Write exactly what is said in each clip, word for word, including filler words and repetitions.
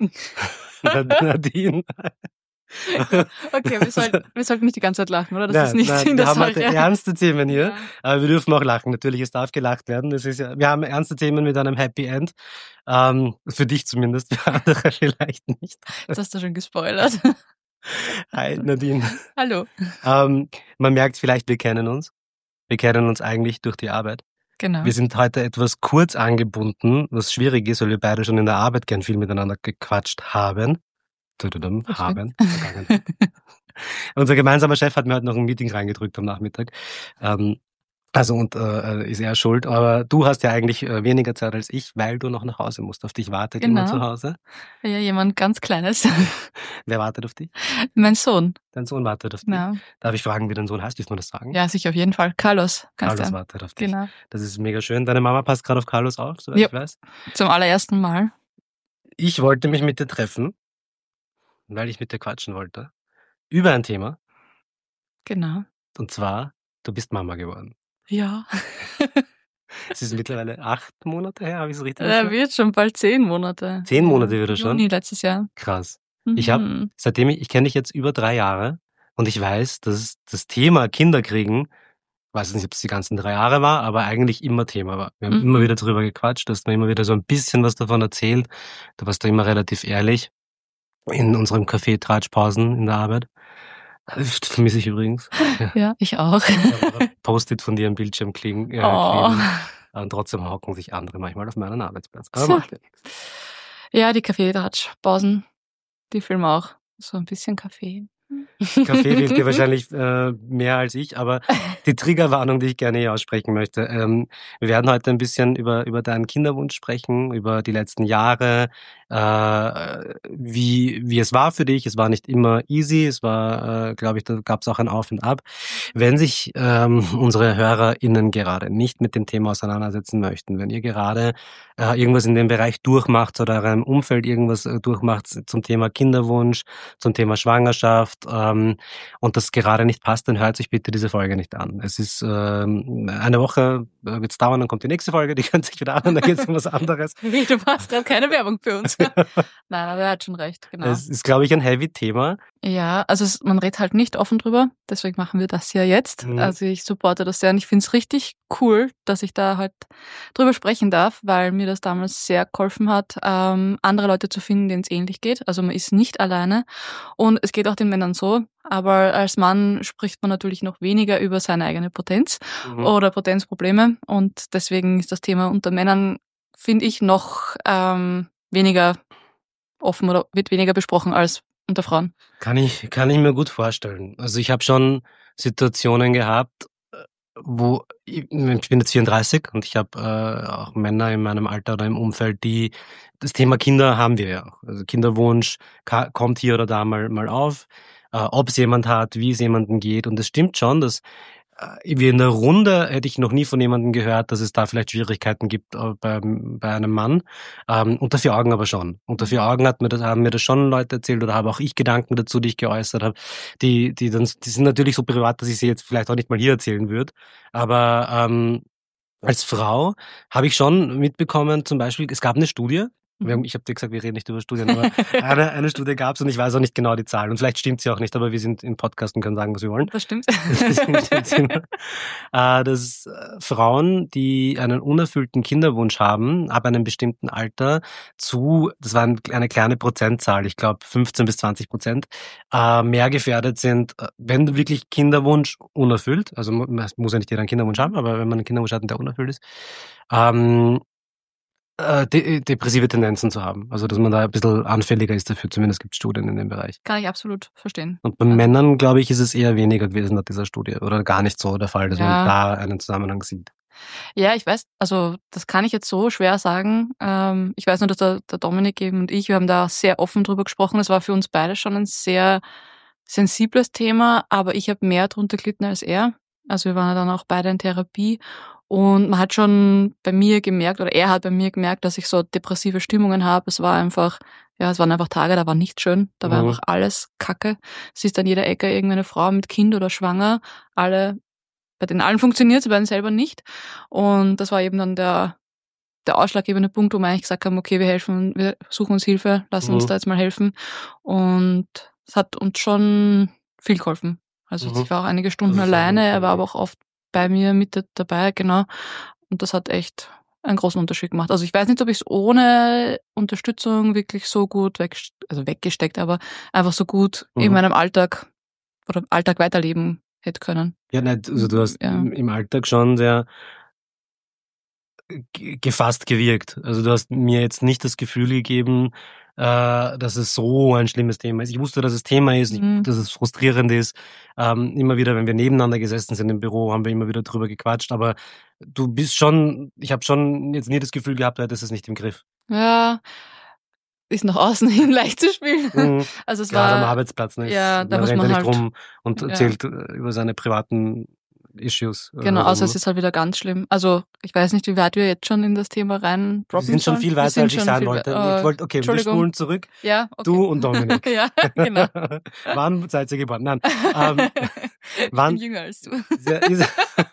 Nadine. Okay, wir sollten, wir sollten nicht die ganze Zeit lachen, oder? Das nein, ist nicht nein, Sinn der wir haben Sache. heute ernste Themen hier, Ja. aber wir dürfen auch lachen. Natürlich, es darf gelacht werden. Das ist ja, wir haben ernste Themen mit einem Happy End. Ähm, für dich zumindest, für andere vielleicht nicht. Jetzt hast du schon gespoilert. Hi Nadine. Hallo. Ähm, man merkt vielleicht, wir kennen uns. Wir kennen uns eigentlich durch die Arbeit. Genau. Wir sind heute etwas kurz angebunden, was schwierig ist, weil wir beide schon in der Arbeit gern viel miteinander gequatscht haben. Tududum, haben. Unser gemeinsamer Chef hat mir heute noch ein Meeting reingedrückt am Nachmittag. Ähm, also und äh, ist er schuld, aber du hast ja eigentlich äh, weniger Zeit als ich, weil du noch nach Hause musst. Auf dich wartet Genau. jemand zu Hause. Ja, jemand ganz Kleines. Wer wartet auf dich? Mein Sohn. Dein Sohn wartet auf dich. Genau. Darf ich fragen, wie dein Sohn heißt? Dürfen wir das sagen? Ja, sicher, auf jeden Fall. Carlos. Carlos du? wartet auf dich. Genau. Das ist mega schön. Deine Mama passt gerade auf Carlos auf, soweit ja. ich weiß. Zum allerersten Mal. Ich wollte mich mit dir treffen, weil ich mit dir quatschen wollte. Über ein Thema. Genau. Und zwar, du bist Mama geworden. Ja. Es ist mittlerweile acht Monate her, habe ich es richtig Er wird schon bald zehn Monate. Zehn Monate wieder schon? Juni letztes Jahr. Krass. Mhm. Ich habe, seitdem ich, ich kenne dich jetzt über drei Jahre und ich weiß, dass das Thema Kinderkriegen, ich weiß nicht, ob es die ganzen drei Jahre war, aber eigentlich immer Thema war. Wir haben Mhm. immer wieder drüber gequatscht, du hast mir immer wieder so ein bisschen was davon erzählt. Du warst da immer relativ ehrlich in unserem Café Tratschpausen in der Arbeit. Das vermisse ich übrigens. Ja, ja ich auch. Post-it von dir am Bildschirm kleben. Äh, oh. kleben. Und trotzdem hocken sich andere manchmal auf meinen Arbeitsplatz. Aber so. Macht ja nichts. Ja, die Kaffeetratsch-Pausen, die filmen auch. So ein bisschen Kaffee. Kaffee fehlt dir wahrscheinlich äh, mehr als ich, aber die Triggerwarnung, die ich gerne hier aussprechen möchte. Ähm, wir werden heute ein bisschen über, über deinen Kinderwunsch sprechen, über die letzten Jahre, äh, wie, wie es war für dich. Es war nicht immer easy, es war, äh, glaube ich, da gab es auch ein Auf und Ab. Wenn sich ähm, unsere HörerInnen gerade nicht mit dem Thema auseinandersetzen möchten, wenn ihr gerade äh, irgendwas in dem Bereich durchmacht oder eurem Umfeld irgendwas äh, durchmacht zum Thema Kinderwunsch, zum Thema Schwangerschaft, ähm, und das gerade nicht passt, dann hört sich bitte diese Folge nicht an. Es ist ähm, eine Woche äh, wird es dauern, dann kommt die nächste Folge, die könnt sich wieder an, dann geht es um was anderes. Wie, du machst gerade keine Werbung für uns. Nein, aber er hat schon recht, genau. Es ist, glaube ich, ein heavy Thema. Ja, also es, man redet halt nicht offen drüber, deswegen machen wir das ja jetzt. Mhm. Also ich supporte das sehr und ich finde es richtig cool, dass ich da halt drüber sprechen darf, weil mir das damals sehr geholfen hat, ähm, andere Leute zu finden, denen es ähnlich geht. Also man ist nicht alleine und es geht auch den Männern so, aber als Mann spricht man natürlich noch weniger über seine eigene Potenz mhm. oder Potenzprobleme und deswegen ist das Thema unter Männern, finde ich, noch ähm, weniger offen oder wird weniger besprochen als unter Frauen. Kann ich, kann ich mir gut vorstellen. Also ich habe schon Situationen gehabt, wo, ich bin jetzt vierunddreißig und ich habe äh, auch Männer in meinem Alter oder im Umfeld, die, das Thema Kinder haben wir ja auch. Also Kinderwunsch ka- kommt hier oder da mal, mal auf, äh, ob es jemand hat, wie es jemandem geht. Und es stimmt schon, dass wie in der Runde hätte ich noch nie von jemandem gehört, dass es da vielleicht Schwierigkeiten gibt bei, bei einem Mann. Ähm, unter vier Augen aber schon. Unter vier Augen hat mir das, haben mir das schon Leute erzählt oder habe auch ich Gedanken dazu, die ich geäußert habe. Die, die, dann, die sind natürlich so privat, dass ich sie jetzt vielleicht auch nicht mal hier erzählen würde. Aber ähm, als Frau habe ich schon mitbekommen, zum Beispiel, es gab eine Studie, ich habe dir gesagt, wir reden nicht über Studien, aber eine, eine Studie gab es und ich weiß auch nicht genau die Zahlen. Und vielleicht stimmt sie auch nicht, aber wir sind im Podcast und können sagen, was wir wollen. Das stimmt. Das stimmt äh, dass Frauen, die einen unerfüllten Kinderwunsch haben, ab einem bestimmten Alter zu, das war eine kleine Prozentzahl, ich glaube fünfzehn bis zwanzig Prozent, äh, mehr gefährdet sind, wenn wirklich Kinderwunsch unerfüllt, also muss ja nicht jeder einen Kinderwunsch haben, aber wenn man einen Kinderwunsch hat und der unerfüllt ist, ähm, De- depressive Tendenzen zu haben. Also, dass man da ein bisschen anfälliger ist dafür. Zumindest gibt es Studien in dem Bereich. Kann ich absolut verstehen. Und bei also. Männern, glaube ich, ist es eher weniger gewesen nach dieser Studie. Oder gar nicht so der Fall, dass ja. man da einen Zusammenhang sieht. Ja, ich weiß, also das kann ich jetzt so schwer sagen. Ähm, ich weiß nur, dass der, der Dominik eben und ich, wir haben da sehr offen drüber gesprochen. Es war für uns beide schon ein sehr sensibles Thema, aber ich habe mehr drunter gelitten als er. Also wir waren ja dann auch beide in Therapie. Und man hat schon bei mir gemerkt, oder er hat bei mir gemerkt, dass ich so depressive Stimmungen habe. Es war einfach, ja, es waren einfach Tage, da war nicht schön. Da war mhm. einfach alles Kacke. Es ist an jeder Ecke irgendeine Frau mit Kind oder schwanger. Alle, bei den allen funktioniert es, bei denen selber nicht. Und das war eben dann der, der ausschlaggebende Punkt, wo wir eigentlich gesagt haben, okay, wir helfen, wir suchen uns Hilfe, lassen Mhm. uns da jetzt mal helfen. Und es hat uns schon viel geholfen. Also Mhm. ich war auch einige Stunden Also es war alleine, eine er war aber Family. auch oft bei mir mit da- dabei, genau. Und das hat echt einen großen Unterschied gemacht. Also ich weiß nicht, ob ich es ohne Unterstützung wirklich so gut weg, also weggesteckt, aber einfach so gut in Mhm. meinem Alltag oder Alltag weiterleben hätte können. Ja, nein, also du hast Ja. im, im Alltag schon sehr ge- gefasst gewirkt. Also du hast mir jetzt nicht das Gefühl gegeben, äh, dass es so ein schlimmes Thema ist. Ich wusste, dass es Thema ist, ich, Mhm. dass es frustrierend ist. Ähm, immer wieder, wenn wir nebeneinander gesessen sind im Büro, haben wir immer wieder drüber gequatscht. Aber du bist schon, ich habe schon jetzt nie das Gefühl gehabt, du hättest es nicht im Griff. Ja, ist nach außen hin leicht zu spielen. Mhm. Also es Gerade am war, Arbeitsplatz, ne? ja, Ist, da man muss rennt ja man nicht halt, rum und ja, erzählt äh, über seine privaten Issues. äh, genau, außer es herum. ist halt wieder ganz schlimm. Also ich weiß nicht, wie weit wir jetzt schon in das Thema rein Wir droppen sind schon sollen. viel Wir weiter, sind als ich schon sein viel wollte. we- Ich äh, wollte, okay, wir Entschuldigung. spulen zurück. Ja, okay. Du und Dominik. Ja, genau. Wann seid ihr geboren? Nein. Ähm, Ich wann? bin jünger als du. Sehr- ist-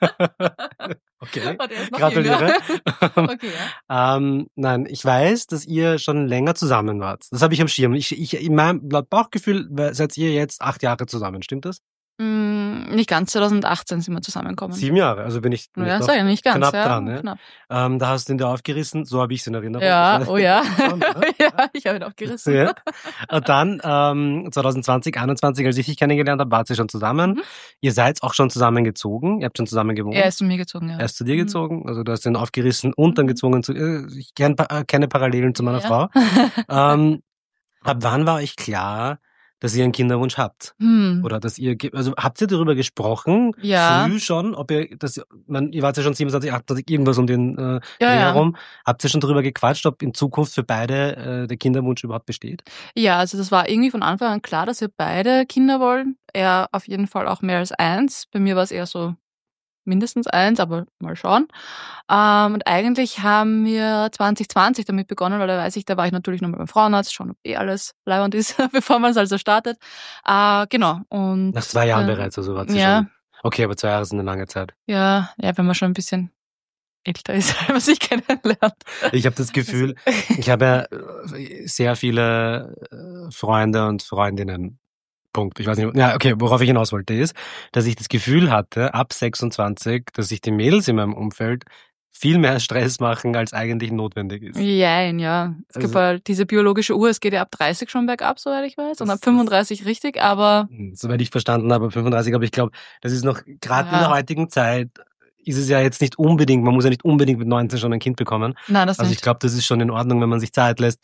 okay, Und er ist noch gratuliere. jünger. Okay, ja. ähm, nein, ich weiß, dass ihr schon länger zusammen wart. Das habe ich am Schirm. Ich, ich, in meinem laut Bauchgefühl seid ihr jetzt acht Jahre zusammen, stimmt das? Mm, nicht ganz, zwanzig achtzehn sind wir zusammengekommen. Sieben Jahre, also bin ich, bin Ja, ich sag ja, nicht ganz, knapp ja, dran. Ja? knapp. Ähm, da hast du ihn dir aufgerissen, so habe ich es in Erinnerung. Ja, Ich weiß- oh ja. Schon, oder? Ja, ich habe ihn aufgerissen. Ja. Und dann ähm, zwanzig zwanzig, einundzwanzig, als ich dich kennengelernt habe, wart ihr schon zusammen. Mhm. Ihr seid auch schon zusammengezogen. Ihr habt schon zusammen gewohnt. Er ist zu mir gezogen, ja. Er ist zu dir Mhm. gezogen. Also du hast ihn aufgerissen und dann Mhm. gezwungen zu. Äh, ich kenn, äh, kenne Parallelen zu meiner Ja. Frau. Ähm, ab wann war euch klar, dass ihr einen Kinderwunsch habt? Hm. Oder dass ihr, ge- also habt ihr darüber gesprochen? Ja. Früh schon, ob ihr, das, man, ihr wart ja schon siebenundzwanzig, achtundzwanzig, irgendwas um den äh, Ja, Dreh ja. herum. Habt ihr schon darüber gequatscht, ob in Zukunft für beide äh, der Kinderwunsch überhaupt besteht? Ja, also das war irgendwie von Anfang an klar, dass wir beide Kinder wollen. Er auf jeden Fall auch mehr als eins. Bei mir war es eher so mindestens eins, aber mal schauen. Ähm, und eigentlich haben wir zwanzig zwanzig damit begonnen, weil da weiß ich, da war ich natürlich noch mal beim Frauenarzt, schauen, ob eh alles leibend ist, bevor man es also startet. Äh, genau. Und Nach zwei Jahren äh, bereits, also wart ihr ja. schon. Okay, aber zwei Jahre sind eine lange Zeit. Ja, ja, wenn man schon ein bisschen älter ist, wenn man sich kennenlernt. Ich habe das Gefühl, ich habe ja äh, sehr viele äh, Freunde und Freundinnen. Punkt. Ich weiß nicht, ja, okay, worauf ich hinaus wollte, ist, dass ich das Gefühl hatte, ab sechsundzwanzig, dass sich die Mädels in meinem Umfeld viel mehr Stress machen, als eigentlich notwendig ist. Jein, ja. Es gibt Also- halt diese biologische Uhr, es geht ja ab dreißig schon bergab, soweit ich weiß, und Das- ab fünfunddreißig richtig, aber Hm, Soweit ich verstanden habe, fünfunddreißig, aber ich glaube, das ist noch, gerade in Ja. der heutigen Zeit, ist es ja jetzt nicht unbedingt, man muss ja nicht unbedingt mit neunzehn schon ein Kind bekommen. nein, das Also ich nicht. glaube, das ist schon in Ordnung, wenn man sich Zeit lässt.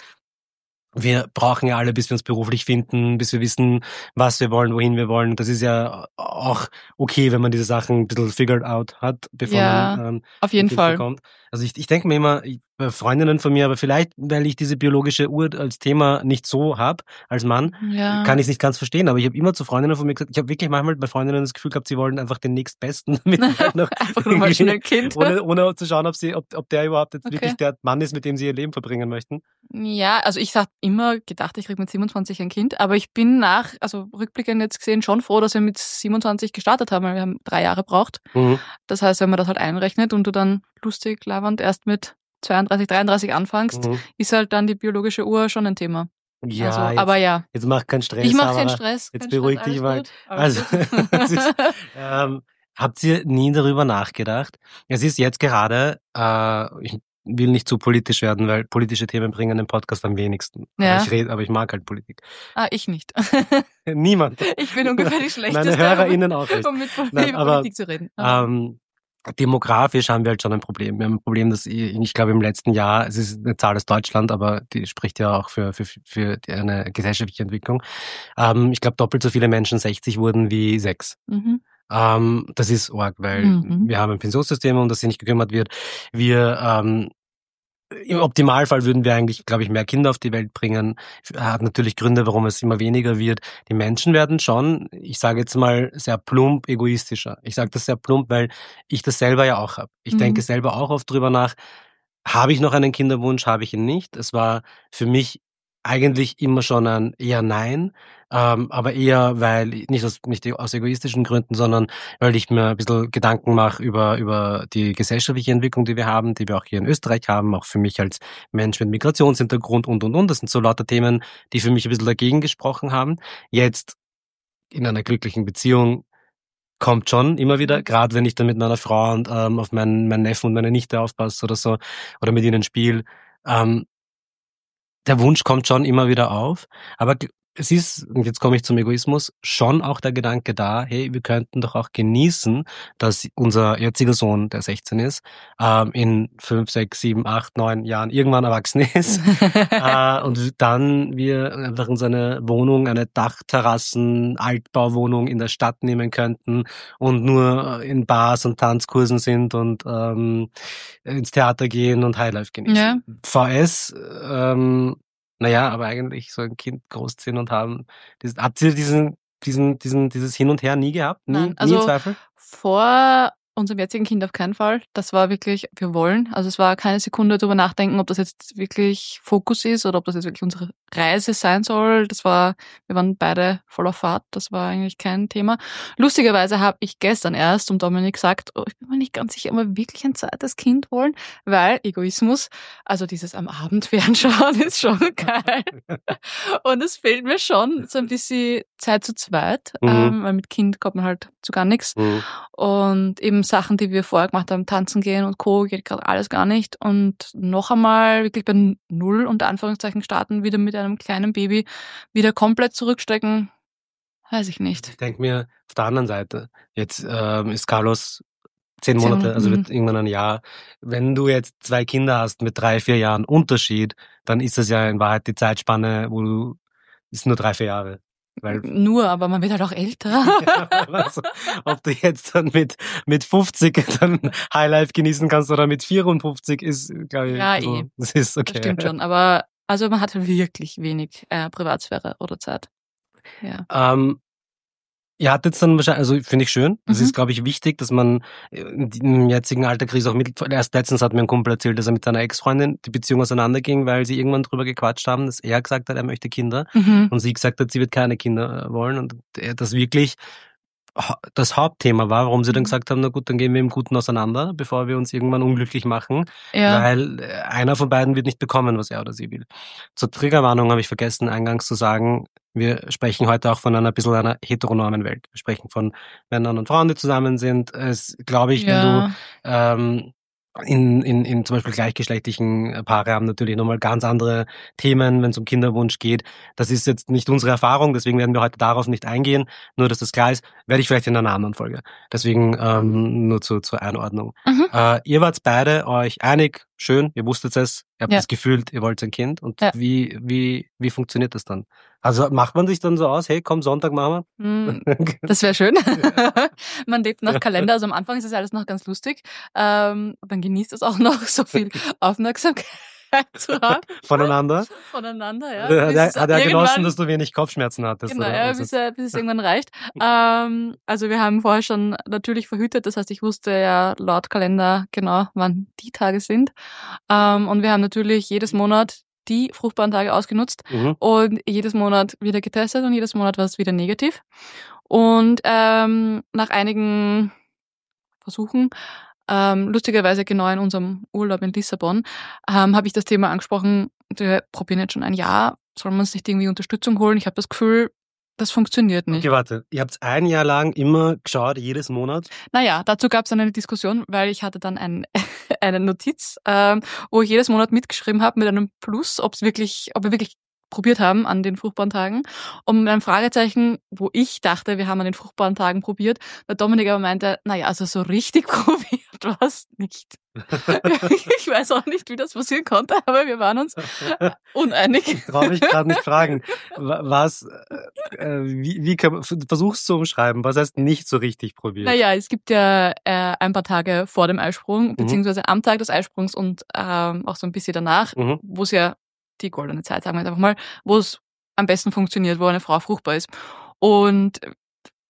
Wir brauchen ja alle, bis wir uns beruflich finden, bis wir wissen, was wir wollen, wohin wir wollen. Das ist ja auch okay, wenn man diese Sachen ein bisschen figured out hat, bevor Ja, man ähm, Auf ein jeden Kind Fall. bekommt. Also ich, ich denke mir immer, ich, bei Freundinnen von mir, aber vielleicht, weil ich diese biologische Uhr als Thema nicht so habe, als Mann, Ja. kann ich es nicht ganz verstehen. Aber ich habe immer zu Freundinnen von mir gesagt, ich habe wirklich manchmal bei Freundinnen das Gefühl gehabt, sie wollen einfach den nächstbesten mit noch Einfach nur mal schnell ein Kind. ohne, ohne zu schauen, ob sie, ob, ob der überhaupt jetzt Okay. wirklich der Mann ist, mit dem sie ihr Leben verbringen möchten. Ja, also ich habe immer gedacht, ich kriege mit siebenundzwanzig ein Kind, aber ich bin nach, also rückblickend jetzt gesehen, schon froh, dass wir mit siebenundzwanzig gestartet haben, weil wir haben drei Jahre braucht. Mhm. Das heißt, wenn man das halt einrechnet und du dann lustig, labernd erst mit zweiunddreißig, dreiunddreißig anfängst, Mhm. ist halt dann die biologische Uhr schon ein Thema. Ja, also, jetzt, aber ja, jetzt mach keinen Stress. ich mache aber keinen Stress. Jetzt keinen beruhig Stress, dich alles mal. gut, alles Also, gut. es ist, ähm, habt ihr nie darüber nachgedacht? Es ist jetzt gerade, äh, ich will nicht zu politisch werden, weil politische Themen bringen den Podcast am wenigsten. Ja. Aber ich rede, aber ich mag halt Politik. Ah, ich nicht. Niemand. Ich bin ungefähr die schlechteste, Meine HörerInnen auch nicht. um mit Pol- Nein, über aber, Politik zu reden. Aber- Ähm, demografisch haben wir halt schon ein Problem. Wir haben ein Problem, dass ich, ich glaube im letzten Jahr, es ist eine Zahl aus Deutschland, aber die spricht ja auch für, für, für die- eine gesellschaftliche Entwicklung. Ähm, ich glaube, doppelt so viele Menschen sechzig wurden wie sechs. Mhm. Ähm, das ist arg, weil Mhm. wir haben ein Pensionssystem, um das sich nicht gekümmert wird. Wir, ähm, im Optimalfall würden wir eigentlich, glaube ich, mehr Kinder auf die Welt bringen. Hat natürlich Gründe, warum es immer weniger wird. Die Menschen werden schon, ich sage jetzt mal, sehr plump egoistischer. Ich sage das sehr plump, weil ich das selber ja auch habe. Ich Mhm. denke selber auch oft drüber nach, habe ich noch einen Kinderwunsch, habe ich ihn nicht. Es war für mich eigentlich immer schon ein eher Nein. Ähm, aber eher, weil, nicht aus, nicht aus egoistischen Gründen, sondern weil ich mir ein bisschen Gedanken mache über, über die gesellschaftliche Entwicklung, die wir haben, die wir auch hier in Österreich haben, auch für mich als Mensch mit Migrationshintergrund und, und, und. Das sind so lauter Themen, die für mich ein bisschen dagegen gesprochen haben. Jetzt in einer glücklichen Beziehung kommt schon immer wieder, gerade wenn ich dann mit meiner Frau und ähm, auf meinen, meinen Neffen und meine Nichte aufpasse oder so, oder mit ihnen spiele, ähm, der Wunsch kommt schon immer wieder auf, aber es ist, und jetzt komme ich zum Egoismus, schon auch der Gedanke da, hey, wir könnten doch auch genießen, dass unser jetziger Sohn, der sechzehn ist, ähm, in fünf, sechs, sieben, acht, neun Jahren irgendwann erwachsen ist äh, und dann wir einfach in seine Wohnung, eine Dachterrassen, Altbauwohnung in der Stadt nehmen könnten und nur in Bars und Tanzkursen sind und ähm, ins Theater gehen und Highlife genießen. Ja. V S, ähm, naja, aber eigentlich so ein Kind großziehen und haben. Das, habt ihr diesen, diesen, diesen, dieses Hin und Her nie gehabt? Nie, Nein, nie also in Zweifel? vor unserem jetzigen Kind auf keinen Fall. Das war wirklich, wir wollen. Also es war keine Sekunde darüber nachdenken, ob das jetzt wirklich Fokus ist oder ob das jetzt wirklich unsere Reise sein soll. Das war, wir waren beide voller Fahrt. Das war eigentlich kein Thema. Lustigerweise habe ich gestern erst um Dominik gesagt, oh, ich bin mir nicht ganz sicher, ob wir wirklich ein zweites Kind wollen, weil Egoismus, also dieses am Abend fernschauen ist schon geil. Und es fehlt mir schon so ein bisschen Zeit zu zweit, Mhm. ähm, weil mit Kind kommt man halt zu gar nichts. Mhm. Und eben Sachen, die wir vorher gemacht haben, tanzen gehen und Co., geht gerade alles gar nicht. Und noch einmal wirklich bei Null unter Anführungszeichen starten, wieder mit einem kleinen Baby, wieder komplett zurückstecken, weiß ich nicht. Ich denke mir auf der anderen Seite, jetzt ähm, ist Carlos zehn Zehn Monate, Monate, also mhm. wird irgendwann ein Jahr. Wenn du jetzt zwei Kinder hast mit drei, vier Jahren Unterschied, dann ist das ja in Wahrheit die Zeitspanne, wo du, ist nur drei, vier Jahre. Weil, Nur, aber man wird halt auch älter. ja, also, ob du jetzt dann mit, mit fünfzig dann Highlife genießen kannst oder mit vierundfünfzig ist, glaube ich, Ja, so, eh. das ist okay. Das stimmt schon, aber also man hat wirklich wenig äh, Privatsphäre oder Zeit. Ja. Ähm, ihr hattet dann wahrscheinlich, also finde ich schön, das Mhm. ist, glaube ich, wichtig, dass man im jetzigen Alter kriegt auch mit, erst letztens hat mir ein Kumpel erzählt, dass er mit seiner Ex-Freundin die Beziehung auseinanderging, weil sie irgendwann drüber gequatscht haben, dass er gesagt hat, er möchte Kinder Mhm. und sie gesagt hat, sie wird keine Kinder wollen und er das wirklich das Hauptthema war, warum sie dann gesagt haben, na gut, dann gehen wir im Guten auseinander, bevor wir uns irgendwann unglücklich machen, Ja. weil einer von beiden wird nicht bekommen, was er oder sie will. Zur Triggerwarnung habe ich vergessen, eingangs zu sagen, wir sprechen heute auch von einer bisschen einer heteronormen Welt. Wir sprechen von Männern und Frauen, die zusammen sind. Es, glaube ich, Ja. wenn du ähm, in, in, in zum Beispiel gleichgeschlechtlichen Paare haben natürlich nochmal ganz andere Themen, wenn es um Kinderwunsch geht. Das ist jetzt nicht unsere Erfahrung, deswegen werden wir heute darauf nicht eingehen. Nur, dass das klar ist, werde ich vielleicht in einer anderen Folge. Deswegen ähm, nur zu, zur Einordnung. Mhm. Äh, ihr wart beide euch einig, schön, ihr wusstet es, ihr habt Ja. es gefühlt, ihr wollt ein Kind. Und Ja. wie, wie, wie funktioniert das dann? Also macht man sich dann so aus, hey, komm, Sonntag machen wir? Mm, Das wäre schön. Man lebt nach Kalender. Also am Anfang ist das alles noch ganz lustig. Ähm, man genießt es auch noch, so viel Aufmerksamkeit zu haben. Voneinander? Voneinander, ja. Hat Bis er, es hat er genossen, irgendwann- dass du wenig Kopfschmerzen hattest? Genau, oder? ja, Also bis, er, bis es irgendwann reicht. ähm, also wir haben vorher schon natürlich verhütet, das heißt, ich wusste ja laut Kalender genau, wann die Tage sind. Ähm, und wir haben natürlich jedes Monat die fruchtbaren Tage ausgenutzt Mhm. und jedes Monat wieder getestet und jedes Monat war es wieder negativ. Und ähm, nach einigen Versuchen, ähm, lustigerweise genau in unserem Urlaub in Lissabon, ähm, habe ich das Thema angesprochen, wir probieren jetzt schon ein Jahr, soll man sich irgendwie Unterstützung holen? Ich habe das Gefühl, das funktioniert nicht. Okay, warte. Ihr habt ein Jahr lang immer geschaut, jedes Monat? Naja, dazu gab es eine Diskussion, weil ich hatte dann ein, eine Notiz, ähm, wo ich jedes Monat mitgeschrieben habe mit einem Plus, ob es wirklich, ob wir wirklich probiert haben an den fruchtbaren Tagen. Und mit einem Fragezeichen, wo ich dachte, wir haben an den fruchtbaren Tagen probiert, weil Dominik aber meinte, naja, also so richtig probiert war es nicht. Ich weiß auch nicht, wie das passieren konnte, aber wir waren uns uneinig. Ich traue mich gerade nicht fragen. Was, äh, wie, wie kann man, versuch's zu umschreiben, was heißt nicht so richtig probiert? Naja, es gibt ja äh, ein paar Tage vor dem Eisprung, beziehungsweise am Tag des Eisprungs und ähm, auch so ein bisschen danach, Mhm. wo es ja die goldene Zeit, sagen wir jetzt einfach mal, wo es am besten funktioniert, wo eine Frau fruchtbar ist. Und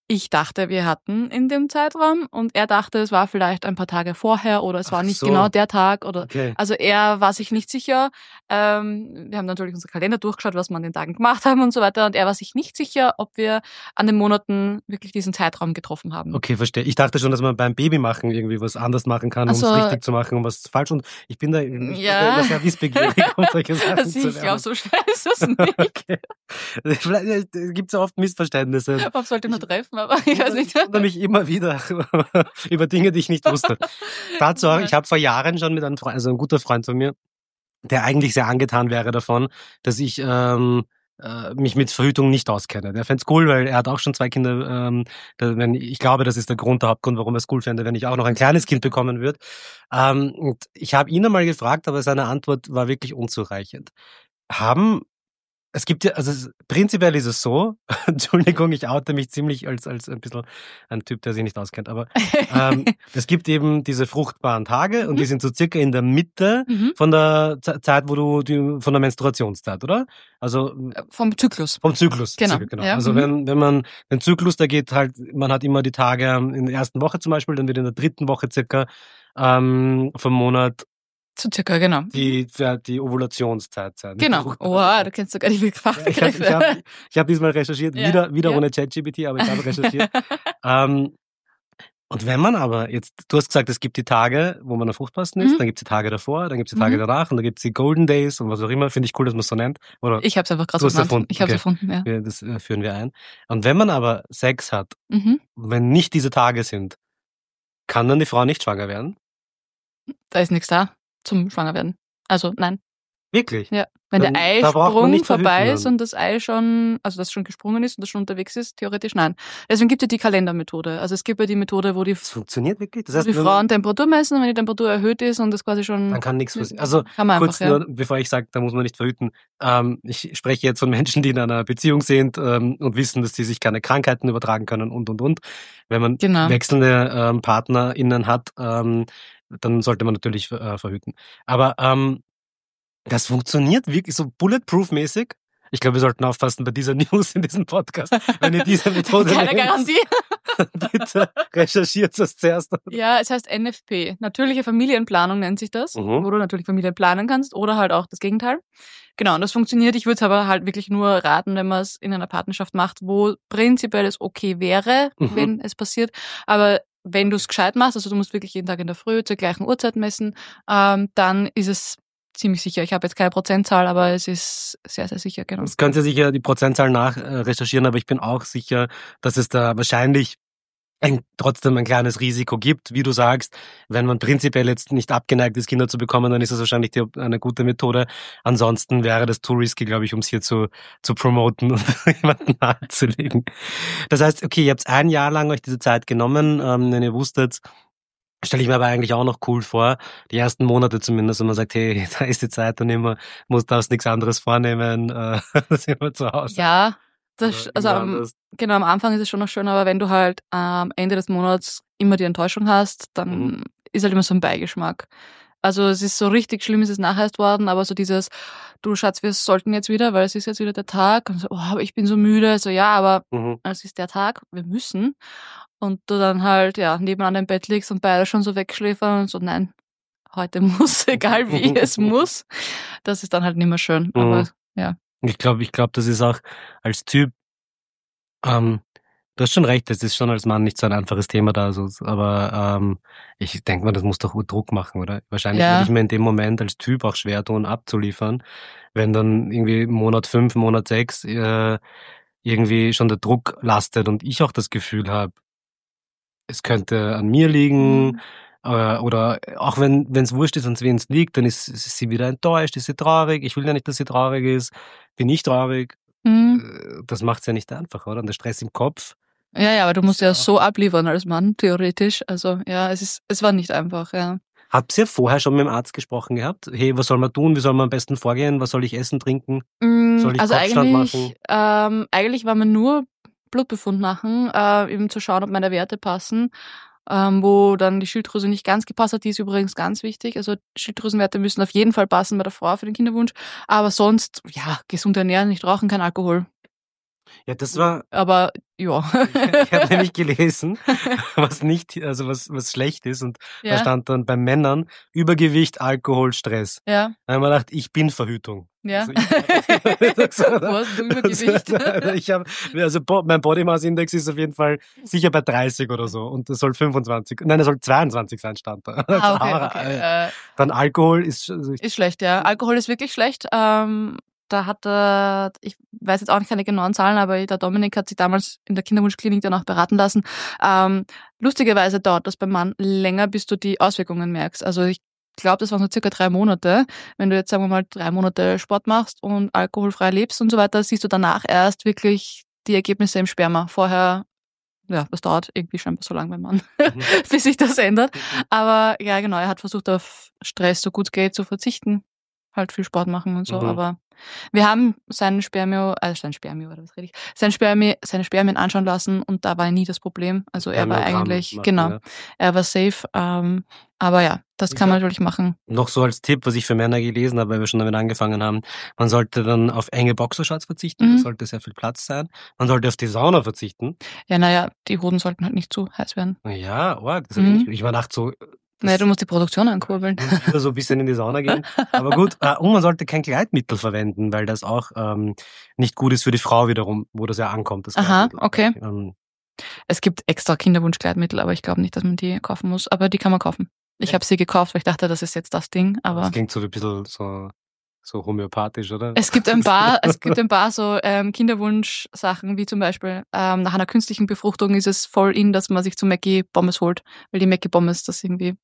ich dachte, wir hatten in dem Zeitraum und er dachte, es war vielleicht ein paar Tage vorher oder es war Ach nicht so. genau der Tag oder Okay. also er war sich nicht sicher. Ähm, wir haben natürlich unsere Kalender durchgeschaut, was wir an den Tagen gemacht haben und so weiter und er war sich nicht sicher, ob wir an den Monaten wirklich diesen Zeitraum getroffen haben. Okay, verstehe. Ich dachte schon, dass man beim Babymachen irgendwie was anders machen kann, um es Also- richtig zu machen und was falsch. Und ich bin da, ich bin da Ja. immer sehr wissbegierig, um solche Sachen Also zu ich lernen. glaube, so schwer ist es nicht. Okay. Vielleicht gibt es ja oft Missverständnisse. Warum sollte man treffen, aber ich weiß nicht. Ich wundere mich immer wieder über Dinge, die ich nicht wusste. Dazu auch, ich habe vor Jahren schon mit einem Freund, also ein guter Freund von mir, der eigentlich sehr angetan wäre davon, dass ich ähm, äh, mich mit Verhütung nicht auskenne. Der fänd's cool, weil er hat auch schon zwei Kinder. Ähm, da, wenn, ich glaube, das ist der Grund, der Hauptgrund, warum er es cool fände, wenn ich auch noch ein kleines Kind bekommen würde. Ähm, und ich habe ihn einmal gefragt, aber seine Antwort war wirklich unzureichend. Haben Es gibt ja, also es, prinzipiell ist es so, Entschuldigung, ich oute mich ziemlich als, als ein bisschen ein Typ, der sich nicht auskennt, aber ähm, es gibt eben diese fruchtbaren Tage und Mhm. die sind so circa in der Mitte Mhm. von der Ze- Zeit, wo du, die, von der Menstruationszeit, oder? Also Vom Zyklus. vom Zyklus. Genau, circa, genau. ja, Also mhm. wenn, wenn man den Zyklus, da geht halt, man hat immer die Tage in der ersten Woche zum Beispiel, dann wird in der dritten Woche circa ähm, vom Monat So circa, genau. die, ja, die Ovulationszeit sein. Genau. Wow, du kennst sogar die Ja, ich habe Fachbegriffe. ich hab, ich hab diesmal recherchiert, Ja, wieder, wieder ja. ohne ChatGPT, aber ich habe recherchiert. ähm, und wenn man aber jetzt, du hast gesagt, es gibt die Tage, wo man am fruchtbarsten ist, Mhm. dann gibt es die Tage davor, dann gibt es die Tage Mhm. danach und dann gibt es die Golden Days und was auch immer. Finde ich cool, dass man es so nennt. Oder Ich habe es einfach gerade Du so hast genannt. erfunden, Ich habe es okay. erfunden, ja. wir, das äh, führen wir ein. Und wenn man aber Sex hat, Mhm. wenn nicht diese Tage sind, kann dann die Frau nicht schwanger werden? Da ist nichts da zum Schwangerwerden. Also nein. Wirklich? Ja. Wenn Dann- der da braucht man Eisprung nicht verhüten vorbei dann. ist und das Ei schon, also das schon gesprungen ist und das schon unterwegs ist, theoretisch nein. Deswegen gibt es ja die Kalendermethode. Also es gibt ja die Methode, wo die, Das funktioniert wirklich? Das wo heißt, die wenn- Frauen Temperatur messen und wenn die Temperatur erhöht ist und das quasi schon... dann kann nichts passieren. Also kann man kurz einfach, ja. nur, bevor ich sage, da muss man nicht verhüten. Ähm, ich spreche jetzt von Menschen, die in einer Beziehung sind ähm, und wissen, dass sie sich keine Krankheiten übertragen können und, und, und. Wenn man Genau. wechselnde ähm, PartnerInnen hat, ähm, dann sollte man natürlich äh, verhüten. Aber ähm, das funktioniert wirklich so bulletproof-mäßig. Ich glaube, wir sollten aufpassen bei dieser News in diesem Podcast. Wenn ihr diese Methode Keine nehmt, Garantie. bitte recherchiert das zuerst. Ja, es heißt N F P. Natürliche Familienplanung nennt sich das, Mhm. wo du natürlich Familie planen kannst oder halt auch das Gegenteil. Genau, und das funktioniert. Ich würde es aber halt wirklich nur raten, wenn man es in einer Partnerschaft macht, wo prinzipiell es okay wäre, Mhm. wenn es passiert. Aber wenn du es gescheit machst, also du musst wirklich jeden Tag in der Früh zur gleichen Uhrzeit messen, ähm, dann ist es ziemlich sicher. Ich habe jetzt keine Prozentzahl, aber es ist sehr, sehr sicher, genau. Das könnt ihr sicher die Prozentzahl nach äh, recherchieren, aber ich bin auch sicher, dass es da wahrscheinlich ein, trotzdem ein kleines Risiko gibt. Wie du sagst, wenn man prinzipiell jetzt nicht abgeneigt ist, Kinder zu bekommen, dann ist das wahrscheinlich die, eine gute Methode. Ansonsten wäre das too risky, glaube ich, um es hier zu, zu promoten und jemanden nahezulegen. Das heißt, okay, ihr habt ein Jahr lang euch diese Zeit genommen, ähm, wenn ihr wusstet, stelle ich mir aber eigentlich auch noch cool vor, die ersten Monate zumindest, wenn man sagt, hey, da ist die Zeit und immer muss darfst nichts anderes vornehmen, äh, da sind wir zu Hause. Ja, das, Oder also irgendwo am, anders. genau, am Anfang ist es schon noch schön, aber wenn du halt am Ende des Monats immer die Enttäuschung hast, dann Mhm. ist halt immer so ein Beigeschmack. Also es ist so richtig schlimm, ist es nachher erst worden, aber so dieses, du Schatz, wir sollten jetzt wieder, weil es ist jetzt wieder der Tag. Und so, oh, aber ich bin so müde. So, ja, aber Mhm. es ist der Tag, wir müssen. Und du dann halt, ja, nebenan im Bett liegst und beide schon so wegschläfern und so, nein, heute muss, egal wie es muss. Das ist dann halt nicht mehr schön. Mhm. Aber ja. Ich glaube, ich glaube, das ist auch als Typ, ähm, du hast schon recht, das ist schon als Mann nicht so ein einfaches Thema da, also, aber ähm, ich denke mal, das muss doch Druck machen, oder? Wahrscheinlich Ja. würde ich mir in dem Moment als Typ auch schwer tun, abzuliefern, wenn dann irgendwie Monat fünf, Monat sechs äh, irgendwie schon der Druck lastet und ich auch das Gefühl habe, es könnte an mir liegen, Mhm. äh, oder auch wenn es wurscht ist, an wen es liegt, dann ist, ist sie wieder enttäuscht, ist sie traurig, ich will ja nicht, dass sie traurig ist, bin ich traurig. Mhm. Äh, Das macht's ja nicht einfach, oder? Und der Stress im Kopf. Ja, ja, aber du musst ja Ja. so abliefern als Mann, theoretisch. Also ja, es ist, es war nicht einfach, ja. Habt ihr vorher schon mit dem Arzt gesprochen gehabt? Hey, was soll man tun? Wie soll man am besten vorgehen? Was soll ich essen, trinken? Mm, Soll ich also Kopfstand eigentlich, machen? ähm, eigentlich war mir nur Blutbefund machen, äh, eben zu schauen, ob meine Werte passen, ähm, wo dann die Schilddrüse nicht ganz gepasst hat. Die ist übrigens ganz wichtig. Also Schilddrüsenwerte müssen auf jeden Fall passen bei der Frau für den Kinderwunsch. Aber sonst, ja, gesund ernähren, nicht rauchen, kein Alkohol. Ja, das war. Aber ja. Ich habe nämlich gelesen, was nicht, also was, was schlecht ist. Und ja. Da stand dann bei Männern Übergewicht, Alkohol, Stress. Ja. Da haben wir gedacht, ich bin Verhütung. Ja. Also ich, was, du Übergewicht? Ich hab, also mein Body Mass Index ist auf jeden Fall sicher bei dreißig oder so. Und das soll fünfundzwanzig, nein, das soll zweiundzwanzig sein, stand da. Ah, okay, okay. Dann Alkohol ist... Also ist schlecht, ja. Alkohol ist wirklich schlecht. Ähm, Da hat er, ich weiß jetzt auch nicht keine genauen Zahlen, aber der Dominik hat sich damals in der Kinderwunschklinik dann auch beraten lassen. Ähm, lustigerweise dauert das beim Mann länger, bis du die Auswirkungen merkst. Also ich glaube, das waren so circa drei Monate. Wenn du jetzt, sagen wir mal, drei Monate Sport machst und alkoholfrei lebst und so weiter, siehst du danach erst wirklich die Ergebnisse im Sperma. Vorher, ja, das dauert irgendwie scheinbar so lange beim Mann, mhm. bis sich das ändert. Aber ja, genau, er hat versucht, auf Stress so gut es geht zu verzichten. Halt viel Sport machen und so, mhm. aber wir haben seinen Spermio, also sein Spermio, oder was rede ich, sein Spermi, seine Spermien anschauen lassen und da war nie das Problem. Also er war eigentlich, machen, genau, ja. er war safe, ähm, aber ja, das ich kann man natürlich machen. Noch so als Tipp, was ich für Männer gelesen habe, weil wir schon damit angefangen haben, man sollte dann auf enge Boxershorts verzichten, mhm. da sollte sehr viel Platz sein. Man sollte auf die Sauna verzichten. Ja, naja, die Hoden sollten halt nicht zu heiß werden. Ja, oh, das mhm. ich, ich war nachts so... Naja, du musst die Produktion ankurbeln. Wieder so ein bisschen in die Sauna gehen. Aber gut, äh, und man sollte kein Gleitmittel verwenden, weil das auch ähm, nicht gut ist für die Frau wiederum, wo das ja ankommt. Das Aha, okay. Ähm, es gibt extra Kinderwunschgleitmittel, aber ich glaube nicht, dass man die kaufen muss. Aber die kann man kaufen. Ich habe sie gekauft, weil ich dachte, das ist jetzt das Ding. Aber das klingt so ein bisschen so, so homöopathisch, oder? Es gibt ein paar, es gibt ein paar so ähm, Kinderwunsch-Sachen, wie zum Beispiel ähm, nach einer künstlichen Befruchtung ist es voll in, dass man sich zu Mackie-Pommes holt, weil die Mackie-Pommes das irgendwie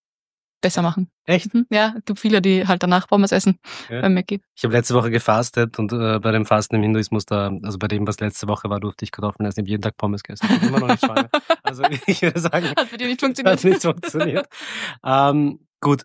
besser machen. Echt? Mhm. Ja, es gibt viele, die halt danach Pommes essen ja. bei Mackie. Ich habe letzte Woche gefastet und äh, bei dem Fasten im Hinduismus, da, also bei dem, was letzte Woche war, durfte ich Kartoffeln essen. Ich habe jeden Tag Pommes gegessen. Ich bin immer noch nicht schwanger. Also ich würde sagen... Hat für dich nicht funktioniert. Hat nicht funktioniert. ähm, gut,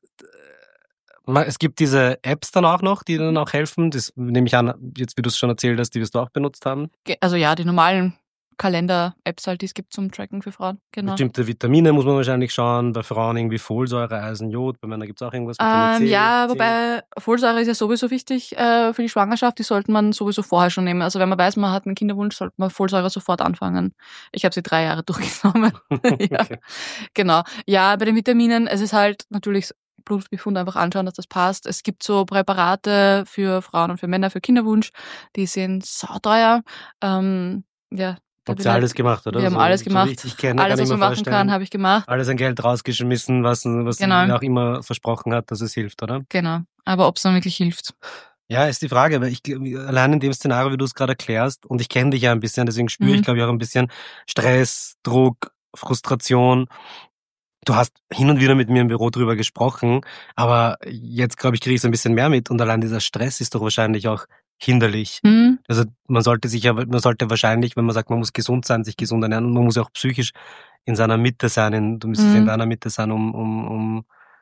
es gibt diese Apps dann auch noch, die dann auch helfen. Das nehme ich an, jetzt wie du es schon erzählt hast, die wirst du auch benutzt haben. Also ja, die normalen Kalender-Apps halt, die es gibt zum Tracken für Frauen. Genau. Bestimmte Vitamine muss man wahrscheinlich schauen. Bei Frauen irgendwie Folsäure, Eisen, Jod. Bei Männern gibt es auch irgendwas. Vitamin ähm, C, ja, C. wobei Folsäure ist ja sowieso wichtig äh, für die Schwangerschaft. Die sollte man sowieso vorher schon nehmen. Also wenn man weiß, man hat einen Kinderwunsch, sollte man Folsäure sofort anfangen. Ich habe sie drei Jahre durchgenommen. ja. Okay. Genau. Ja, bei den Vitaminen, es ist halt natürlich Blutbefund einfach anschauen, dass das passt. Es gibt so Präparate für Frauen und für Männer für Kinderwunsch. Die sind sauteuer. Ähm, ja. Habt ihr alles gemacht, oder? Wir haben so, alles gemacht. So ich kenne, alles, was man machen kann, habe ich gemacht. Alles an Geld rausgeschmissen, was, was genau. er auch immer versprochen hat, dass es hilft, oder? Genau. Aber ob es dann wirklich hilft. Ja, ist die Frage, weil ich allein in dem Szenario, wie du es gerade erklärst, und ich kenne dich ja ein bisschen, deswegen spüre mhm. ich, glaube ich, auch ein bisschen Stress, Druck, Frustration. Du hast hin und wieder mit mir im Büro drüber gesprochen, aber jetzt, glaube ich, kriege ich so ein bisschen mehr mit und allein dieser Stress ist doch wahrscheinlich auch hinderlich. Mhm. Also man sollte sich ja, man sollte wahrscheinlich, wenn man sagt, man muss gesund sein, sich gesund ernähren und man muss ja auch psychisch in seiner Mitte sein, in, du müsstest mhm. in deiner Mitte sein, um, um, um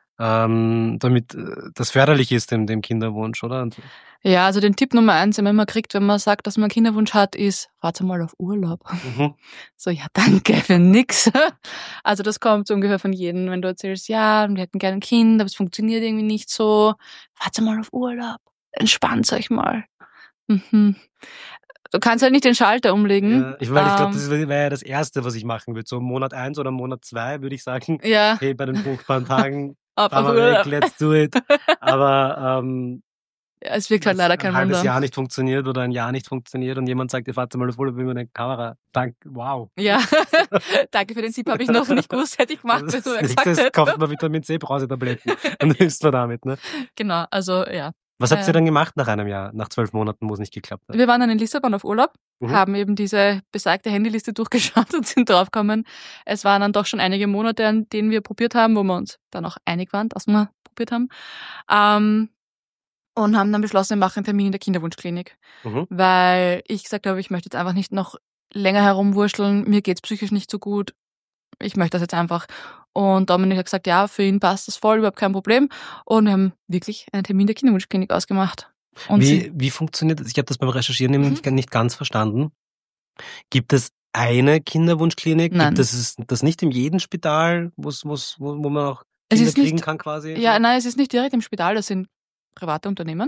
ähm, damit das förderlich ist dem, dem Kinderwunsch, oder? Ja, also den Tipp Nummer eins, den man immer kriegt, wenn man sagt, dass man einen Kinderwunsch hat, ist, fahrt mal auf Urlaub. Mhm. So, ja, danke für nix. Also das kommt so ungefähr von jedem, wenn du erzählst, ja, wir hätten gerne ein Kind, aber es funktioniert irgendwie nicht so. Fahrt mal auf Urlaub. Entspannt euch mal. Mhm. Du kannst halt nicht den Schalter umlegen. Ja, ich meine, ich glaube, das wäre ja das Erste, was ich machen würde. So Monat eins oder Monat zwei würde ich sagen, ja. hey, bei den fruchtbaren Tagen, fahr mal weg, let's do it. Aber ähm, ja, es wirkt halt leider kein Wunder. Ein halbes Jahr nicht funktioniert oder ein Jahr nicht funktioniert und jemand sagt, ihr fahrt mal auf Urlaub mit einer Kamera. Danke, wow. Ja, danke für den Tipp, habe ich noch nicht gewusst, hätte ich gemacht, wenn du gesagt hättest. Kauft man Vitamin C-Brausetabletten und hilft man damit, ne? Genau, also ja. Was habt ihr dann gemacht nach einem Jahr, nach zwölf Monaten, wo es nicht geklappt hat? Wir waren dann in Lissabon auf Urlaub, mhm. haben eben diese besagte Handyliste durchgeschaut und sind draufgekommen. Es waren dann doch schon einige Monate, an denen wir probiert haben, wo wir uns dann auch einig waren, dass wir probiert haben. Ähm, und haben dann beschlossen, wir machen einen Termin in der Kinderwunschklinik. Mhm. Weil ich gesagt habe, ich möchte jetzt einfach nicht noch länger herumwurschteln, mir geht's psychisch nicht so gut. Ich möchte das jetzt einfach. Und Dominik hat gesagt, ja, für ihn passt das voll, überhaupt kein Problem. Und wir haben wirklich einen Termin der Kinderwunschklinik ausgemacht. Und wie, wie funktioniert das? Ich habe das beim Recherchieren mhm. nicht, nicht ganz verstanden. Gibt es eine Kinderwunschklinik? Nein. Gibt es das nicht in jedem Spital, wo's, wo's, wo, wo man auch Kinder kriegen nicht, kann quasi? Ja, nein, es ist nicht direkt im Spital, das sind private Unternehmen.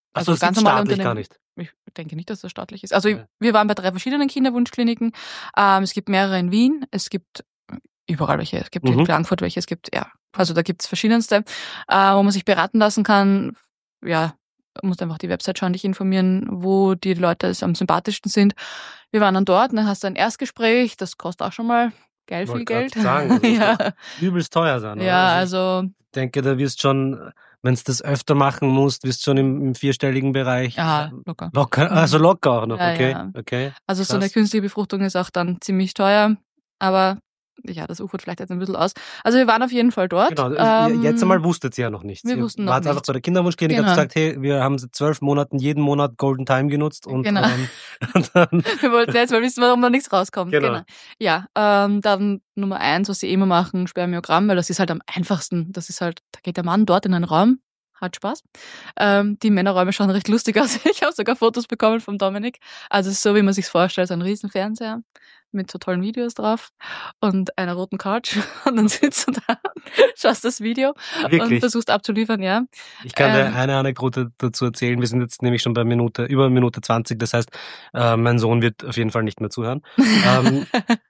Also, Also das ganz gibt's normale staatlich gar Unternehmen. nicht? Ich denke nicht, dass das staatlich ist. Also Ja. wir waren bei drei verschiedenen Kinderwunschkliniken. Ähm, es gibt mehrere in Wien. Es gibt überall welche. Es gibt in Mhm. Klagenfurt welche. Es gibt, ja, also da gibt's verschiedenste, äh, wo man sich beraten lassen kann. Ja, musst einfach die Website schauen, dich informieren, wo die Leute am sympathischsten sind. Wir waren dann dort, dann hast du ein Erstgespräch. Das kostet auch schon mal geil viel Wollte grad Geld. sagen, das muss Ja, doch übelst teuer sein, oder? ja, Also, ich also denke, da wirst schon, wenn's das öfter machen musst, wirst schon im im vierstelligen Bereich ja, locker. locker, also Mhm. locker auch noch, Ja, okay, ja. okay, Also so 'ne krass. künstliche Befruchtung ist auch dann ziemlich teuer, aber ja, das ufert vielleicht jetzt 'n bisschen aus. Also wir waren auf jeden Fall dort. Genau, also j jetzt einmal Ähm, wusstet ihr ja noch nichts. wir Ihr wussten noch wart einfach nichts. bei der Kinderwunschklinik, habt Genau. gesagt: „Hey, wir haben seit zwölf Monaten jeden Monat Golden Time genutzt und, Genau. ähm, und dann“ Wir wollten jetzt mal wissen, warum da nichts rauskommt. Genau. Genau. Ja, ähm, dann Nummer eins, was sie immer machen, Spermiogramm, weil das ist halt am einfachsten. Das ist halt, da geht der Mann dort in einen Raum, hat Spaß. Ähm, die Männerräume schauen recht lustig aus. Ich habe sogar Fotos bekommen vom Dominik. Also es ist so, wie man sich's vorstellt, so ein Riesenfernseher mit so tollen Videos drauf und einer roten Couch und dann sitzt du da, schaust das Video und Wirklich? versuchst abzuliefern, ja. Ich kann dir Ähm, eine Anekdote dazu erzählen. Wir sind jetzt nämlich schon bei Minute über Minute zwanzig, das heißt, äh, mein Sohn wird auf jeden Fall nicht mehr zuhören. Ähm,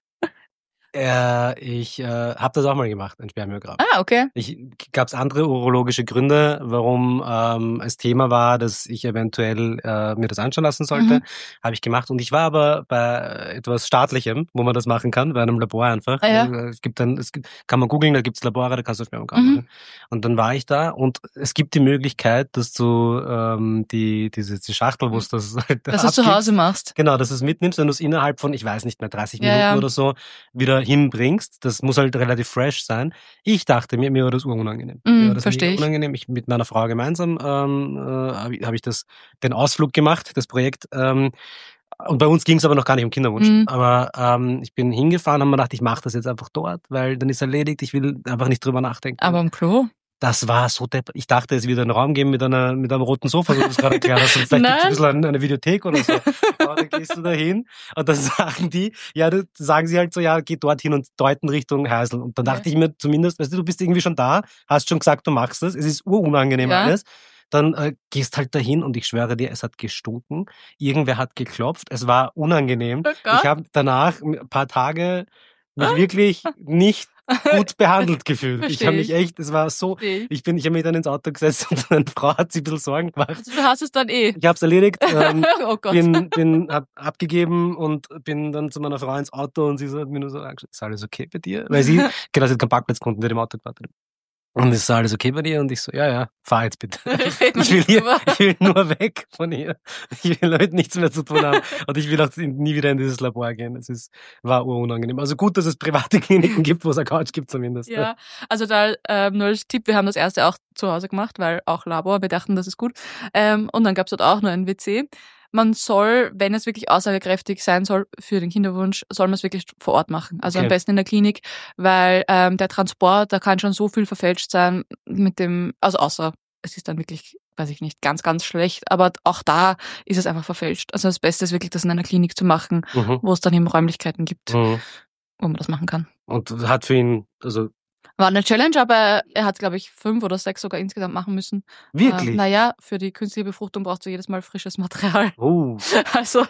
äh, ich, äh, habe das auch mal gemacht, ein Spermiogramm. ah, okay. Ich gab's andere urologische Gründe, warum, ähm, es Thema war, dass ich eventuell, äh, mir das anschauen lassen sollte. Mhm. Habe ich gemacht und ich war aber bei etwas Staatlichem, wo man das machen kann, bei einem Labor einfach. Ah ja. Äh, es gibt dann, es gibt, kann man googeln, da gibt's Labore, da kannst du Spermiogramm Mhm. machen. Und dann war ich da und es gibt die Möglichkeit, dass du ähm, die diese die Schachtel, wo's das halt Dass du's zu abgibst, Hause machst. genau, dass du's mitnimmst, wenn du's innerhalb von, ich weiß nicht mehr, dreißig Ja, Minuten ja. oder so wieder hinbringst. Das muss halt relativ fresh sein. Ich dachte mir, mir war das urunangenehm. Mir war Mhm, das verstehe mega ich. unangenehm. Ich mit meiner Frau gemeinsam ähm, äh, habe ich, hab ich das den Ausflug gemacht, das Projekt. Ähm, und bei uns ging's aber noch gar nicht um Kinderwunsch. Mhm. Aber ähm, ich bin hingefahren, habe mir gedacht, ich mache das jetzt einfach dort, weil dann ist erledigt. Ich will einfach nicht drüber nachdenken. Aber am Klo? Das war so depp. Ich dachte, es wird einen Raum geben mit einer mit einem roten Sofa, so wie du es gerade erklärt hast. Und vielleicht gibt's ein Nein. bisschen eine Videothek oder so. Aber dann gehst du da hin und dann sagen die, ja, dann sagen sie halt so, ja, geh dorthin und deuten Richtung Heisel. Und dann Ja. dachte ich mir zumindest, weißt du, du bist irgendwie schon da, hast schon gesagt, du machst das, es ist urunangenehm Ja. alles. Dann äh, gehst halt dahin und ich schwöre dir, es hat gestunken. Irgendwer hat geklopft, es war unangenehm. Oh Gott. Ich habe danach ein paar Tage mich wirklich nicht gut behandelt gefühlt. Ich Verstehe habe mich ich. echt, es war so, Verstehe ich. ich bin, ich habe mich dann ins Auto gesetzt und meine Frau hat sich ein bisschen Sorgen gemacht. Also du hast es dann eh. Ich habe es erledigt, ähm, Oh Gott. bin, bin hab abgegeben und bin dann zu meiner Frau ins Auto und sie so hat mir nur so angeschaut, ist alles okay bei dir? Weil sie, genau, sie hat keinen Parkplatz gefunden, wird im Auto gewartet. Und ist alles okay bei dir? Und ich so, ja, ja, fahr jetzt bitte. Reden wir Ich will nicht hier, drüber. ich will nur weg von hier. Ich will damit nichts mehr zu tun haben. Und ich will auch nie wieder in dieses Labor gehen. Es ist, war urunangenehm. Also gut, dass es private Kliniken gibt, wo es eine Couch gibt zumindest. Ja, also da ähm, nur als Tipp, wir haben das erste auch zu Hause gemacht, weil auch Labor, wir dachten, das ist gut. Ähm, und dann gab's dort auch nur ein W C. Man soll, wenn es wirklich aussagekräftig sein soll für den Kinderwunsch, soll man es wirklich vor Ort machen. Also Okay. am besten in der Klinik, weil ähm, der Transport, da kann schon so viel verfälscht sein mit dem, also außer es ist dann wirklich, weiß ich nicht, ganz, ganz schlecht, aber auch da ist es einfach verfälscht. Also das Beste ist wirklich, das in einer Klinik zu machen, Mhm. wo es dann eben Räumlichkeiten gibt, Mhm. wo man das machen kann. Und hat für ihn, also War eine Challenge, aber er hat, glaube ich, fünf oder sechs sogar insgesamt machen müssen. wirklich? Ähm, naja, für die künstliche Befruchtung brauchst du jedes Mal frisches Material. Oh, Also,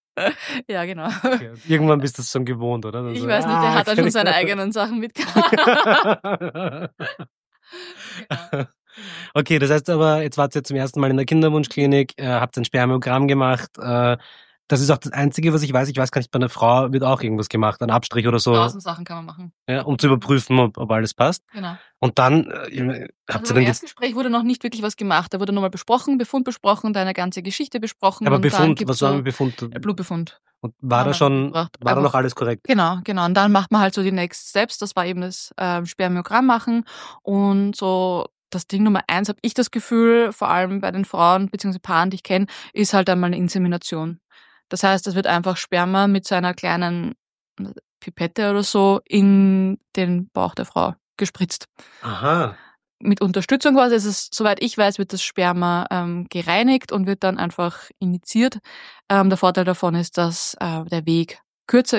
ja, genau. okay. Irgendwann bist du es schon gewohnt, oder? Dann Ich so, weiß nicht, ah, der hat dann kann schon ich- seine eigenen Sachen mitgebracht. Genau. Okay, das heißt aber, jetzt wart ihr zum ersten Mal in der Kinderwunschklinik, äh, habt ein Spermiogramm gemacht. Äh, das ist auch das Einzige, was ich weiß. Ich weiß gar nicht, bei einer Frau wird auch irgendwas gemacht, ein Abstrich oder so, Tausend Sachen kann man machen. ja, um zu überprüfen, ob, ob alles passt. Genau. Und dann äh, habt Also ihr beim dann jetzt, Erstgespräch wurde noch nicht wirklich was gemacht. Da wurde nochmal besprochen, Befund besprochen, deine ganze Geschichte besprochen. aber und dann Befund, gibt's was war so mit Befund? äh, Blutbefund. Und war haben da wir schon, mitgebracht. war da noch Einfach- alles korrekt? Genau, genau. Und dann macht man halt so die Next Steps. Das war eben das ähm, Spermiogramm machen. Und so das Ding Nummer eins, habe ich das Gefühl, vor allem bei den Frauen bzw. Paaren, die ich kenne, ist halt einmal eine Insemination. Das heißt, es wird einfach Sperma mit so einer kleinen Pipette oder so in den Bauch der Frau gespritzt. Aha. Mit Unterstützung quasi, ist es, soweit ich weiß, wird das Sperma ähm, gereinigt und wird dann einfach injiziert. Ähm, der Vorteil davon ist, dass äh, der Weg kürzer ist.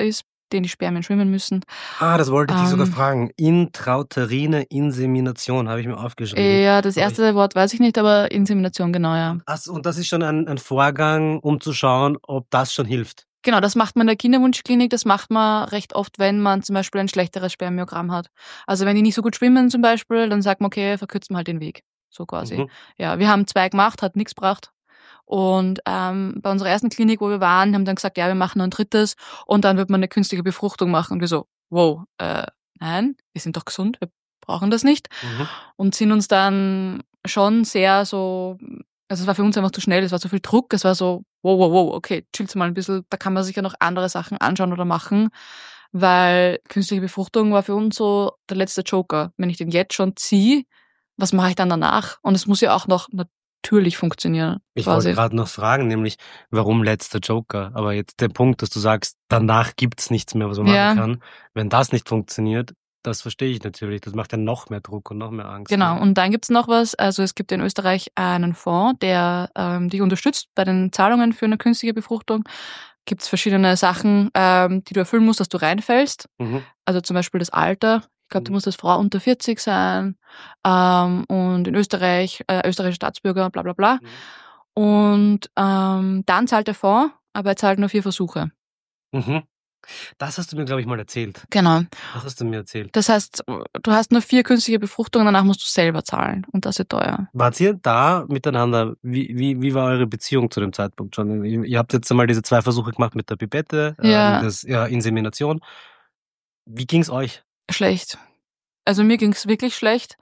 denen die Spermien schwimmen müssen. Ah, das wollte ich dich sogar Ähm, fragen. Intrauterine Insemination habe ich mir aufgeschrieben. Ja, das Aber erste ich, Wort weiß ich nicht, aber Insemination, genau, ja. ach, und das ist schon ein, ein Vorgang, um zu schauen, ob das schon hilft. Genau, das macht man in der Kinderwunschklinik, das macht man recht oft, wenn man zum Beispiel ein schlechteres Spermiogramm hat. Also wenn die nicht so gut schwimmen zum Beispiel, dann sagt man, okay, verkürzen wir halt den Weg. So quasi. Mhm. Ja, wir haben zwei gemacht, hat nichts gebracht. Und ähm, bei unserer ersten Klinik, wo wir waren, haben dann gesagt, ja, wir machen noch ein drittes und dann wird man eine künstliche Befruchtung machen. Und wir so, wow, äh, nein, wir sind doch gesund, wir brauchen das nicht. Mhm. Und sind uns dann schon sehr so, also es war für uns einfach zu schnell, es war zu viel Druck, es war so, wow, wow, wow, okay, chill's mal ein bisschen, da kann man sich ja noch andere Sachen anschauen oder machen, weil künstliche Befruchtung war für uns so der letzte Joker. Wenn ich den jetzt schon ziehe, was mache ich dann danach? Und es muss ja auch noch natürlich funktionieren, Ich wollte quasi. gerade noch fragen, nämlich, warum letzter Joker? Aber jetzt der Punkt, dass du sagst, danach gibt's nichts mehr, was man Ja. machen kann. Wenn das nicht funktioniert, das verstehe ich natürlich. Das macht ja noch mehr Druck und noch mehr Angst. Genau, Ne? und dann gibt's noch was, also es gibt in Österreich einen Fonds, der ähm, dich unterstützt bei den Zahlungen für eine künstliche Befruchtung. Gibt's verschiedene Sachen, ähm, die du erfüllen musst, dass du reinfällst. Mhm. Also zum Beispiel das Alter. Ich glaube, du Mhm. musst als Frau unter vierzig sein ähm, und in Österreich, äh, österreichischer Staatsbürger, bla bla bla. Mhm. Und ähm, dann zahlt der Fonds, aber er zahlt nur vier Versuche. Mhm. Das hast du mir, glaube ich, mal erzählt. Genau. Das hast du mir erzählt. Das heißt, du hast nur vier künstliche Befruchtungen, danach musst du selber zahlen und das ist teuer. Wart ihr da miteinander? Wie, wie, wie war eure Beziehung zu dem Zeitpunkt schon? Ihr, ihr habt jetzt einmal diese zwei Versuche gemacht mit der Pipette, Ja. ähm, das, ja, Insemination. Wie ging's euch? Schlecht. Also mir ging's wirklich schlecht.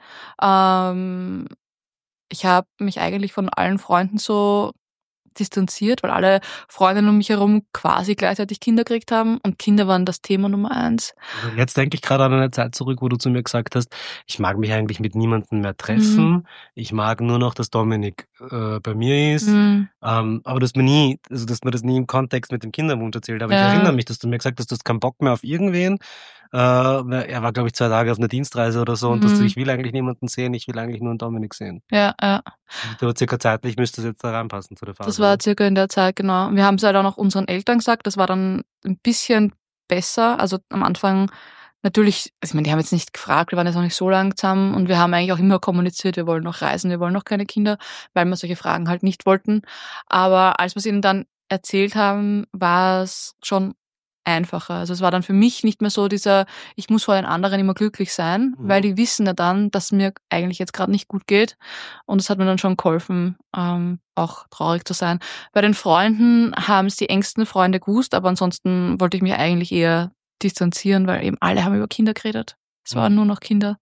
Ähm, ich habe mich eigentlich von allen Freunden so distanziert, weil alle Freundinnen um mich herum quasi gleichzeitig Kinder gekriegt haben und Kinder waren das Thema Nummer eins. Jetzt denke ich gerade an eine Zeit zurück, wo du zu mir gesagt hast, ich mag mich eigentlich mit niemandem mehr treffen. Mhm. Ich mag nur noch, dass Dominik äh, bei mir ist. Mhm. Ähm, aber du hast mir nie, also dass mir das nie im Kontext mit dem Kinderwunsch erzählt. Aber ich Ja. erinnere mich, dass du mir gesagt hast, du hast keinen Bock mehr auf irgendwen. Äh, er war, glaube ich, zwei Tage auf einer Dienstreise oder so und dass du, Mhm. ich will eigentlich niemanden sehen, ich will eigentlich nur einen Dominik sehen. Ja, ja. Du circa zeitlich müsste es jetzt da reinpassen zu der Phase. Das war ne? circa in der Zeit, genau. Wir haben es halt auch noch unseren Eltern gesagt, das war dann ein bisschen besser. Also am Anfang natürlich, also ich meine, die haben jetzt nicht gefragt, wir waren jetzt noch nicht so lang zusammen und wir haben eigentlich auch immer kommuniziert, wir wollen noch reisen, wir wollen noch keine Kinder, weil wir solche Fragen halt nicht wollten. Aber als wir es ihnen dann erzählt haben, war es schon einfacher. Also es war dann für mich nicht mehr so dieser, ich muss vor den anderen immer glücklich sein, Mhm. weil die wissen ja dann, dass mir eigentlich jetzt gerade nicht gut geht. Und es hat mir dann schon geholfen, ähm, auch traurig zu sein. Bei den Freunden haben es die engsten Freunde gewusst, aber ansonsten wollte ich mich eigentlich eher distanzieren, weil eben alle haben über Kinder geredet. Es waren Mhm. nur noch Kinder.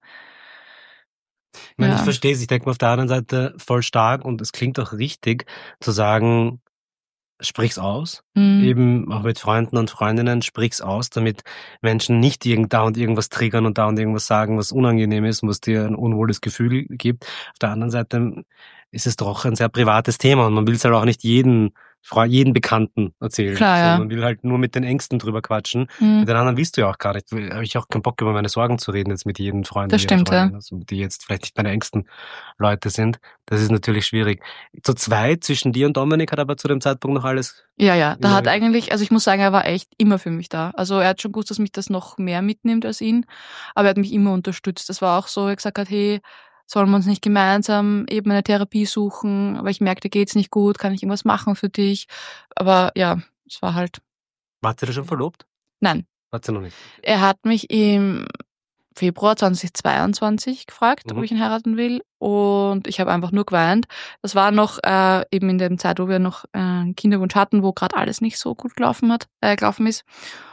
Ich meine, ich Ja. verstehe es. Ich denke mal auf der anderen Seite voll stark und es klingt auch richtig, zu sagen, sprich's aus. Mhm. Eben auch mit Freunden und Freundinnen, sprich's aus, damit Menschen nicht irgend da und irgendwas triggern und da und irgendwas sagen, was unangenehm ist und was dir ein unwohles Gefühl gibt. Auf der anderen Seite ist es doch ein sehr privates Thema und man will es halt auch nicht jeden Frau, jeden Bekannten erzählen. Klar, so, ja. Man will halt nur mit den Ängsten drüber quatschen. Mhm. Mit den anderen willst du ja auch gar nicht. Habe ich auch keinen Bock, über meine Sorgen zu reden, jetzt mit jedem Freund. Das jeder stimmt, ja. Freundin, also die jetzt vielleicht nicht meine engsten Leute sind. Das ist natürlich schwierig. Zu zweit, zwischen dir und Dominik, hat aber zu dem Zeitpunkt noch alles. Ja, ja, da immer hat wieder- eigentlich, also ich muss sagen, er war echt immer für mich da. Also er hat schon gewusst, dass mich das noch mehr mitnimmt als ihn, aber er hat mich immer unterstützt. Das war auch so, er hat gesagt hat, hey, sollen wir uns nicht gemeinsam eben eine Therapie suchen, aber ich merke, dir geht's nicht gut, kann ich irgendwas machen für dich? Aber ja, es war halt, Wart ihr da schon verlobt? nein. Wart ihr noch nicht? Er hat mich im Februar zweitausendzweiundzwanzig gefragt, Mhm. ob ich ihn heiraten will und ich habe einfach nur geweint. Das war noch äh, eben in der Zeit, wo wir noch äh, einen Kinderwunsch hatten, wo gerade alles nicht so gut gelaufen hat, äh, gelaufen ist.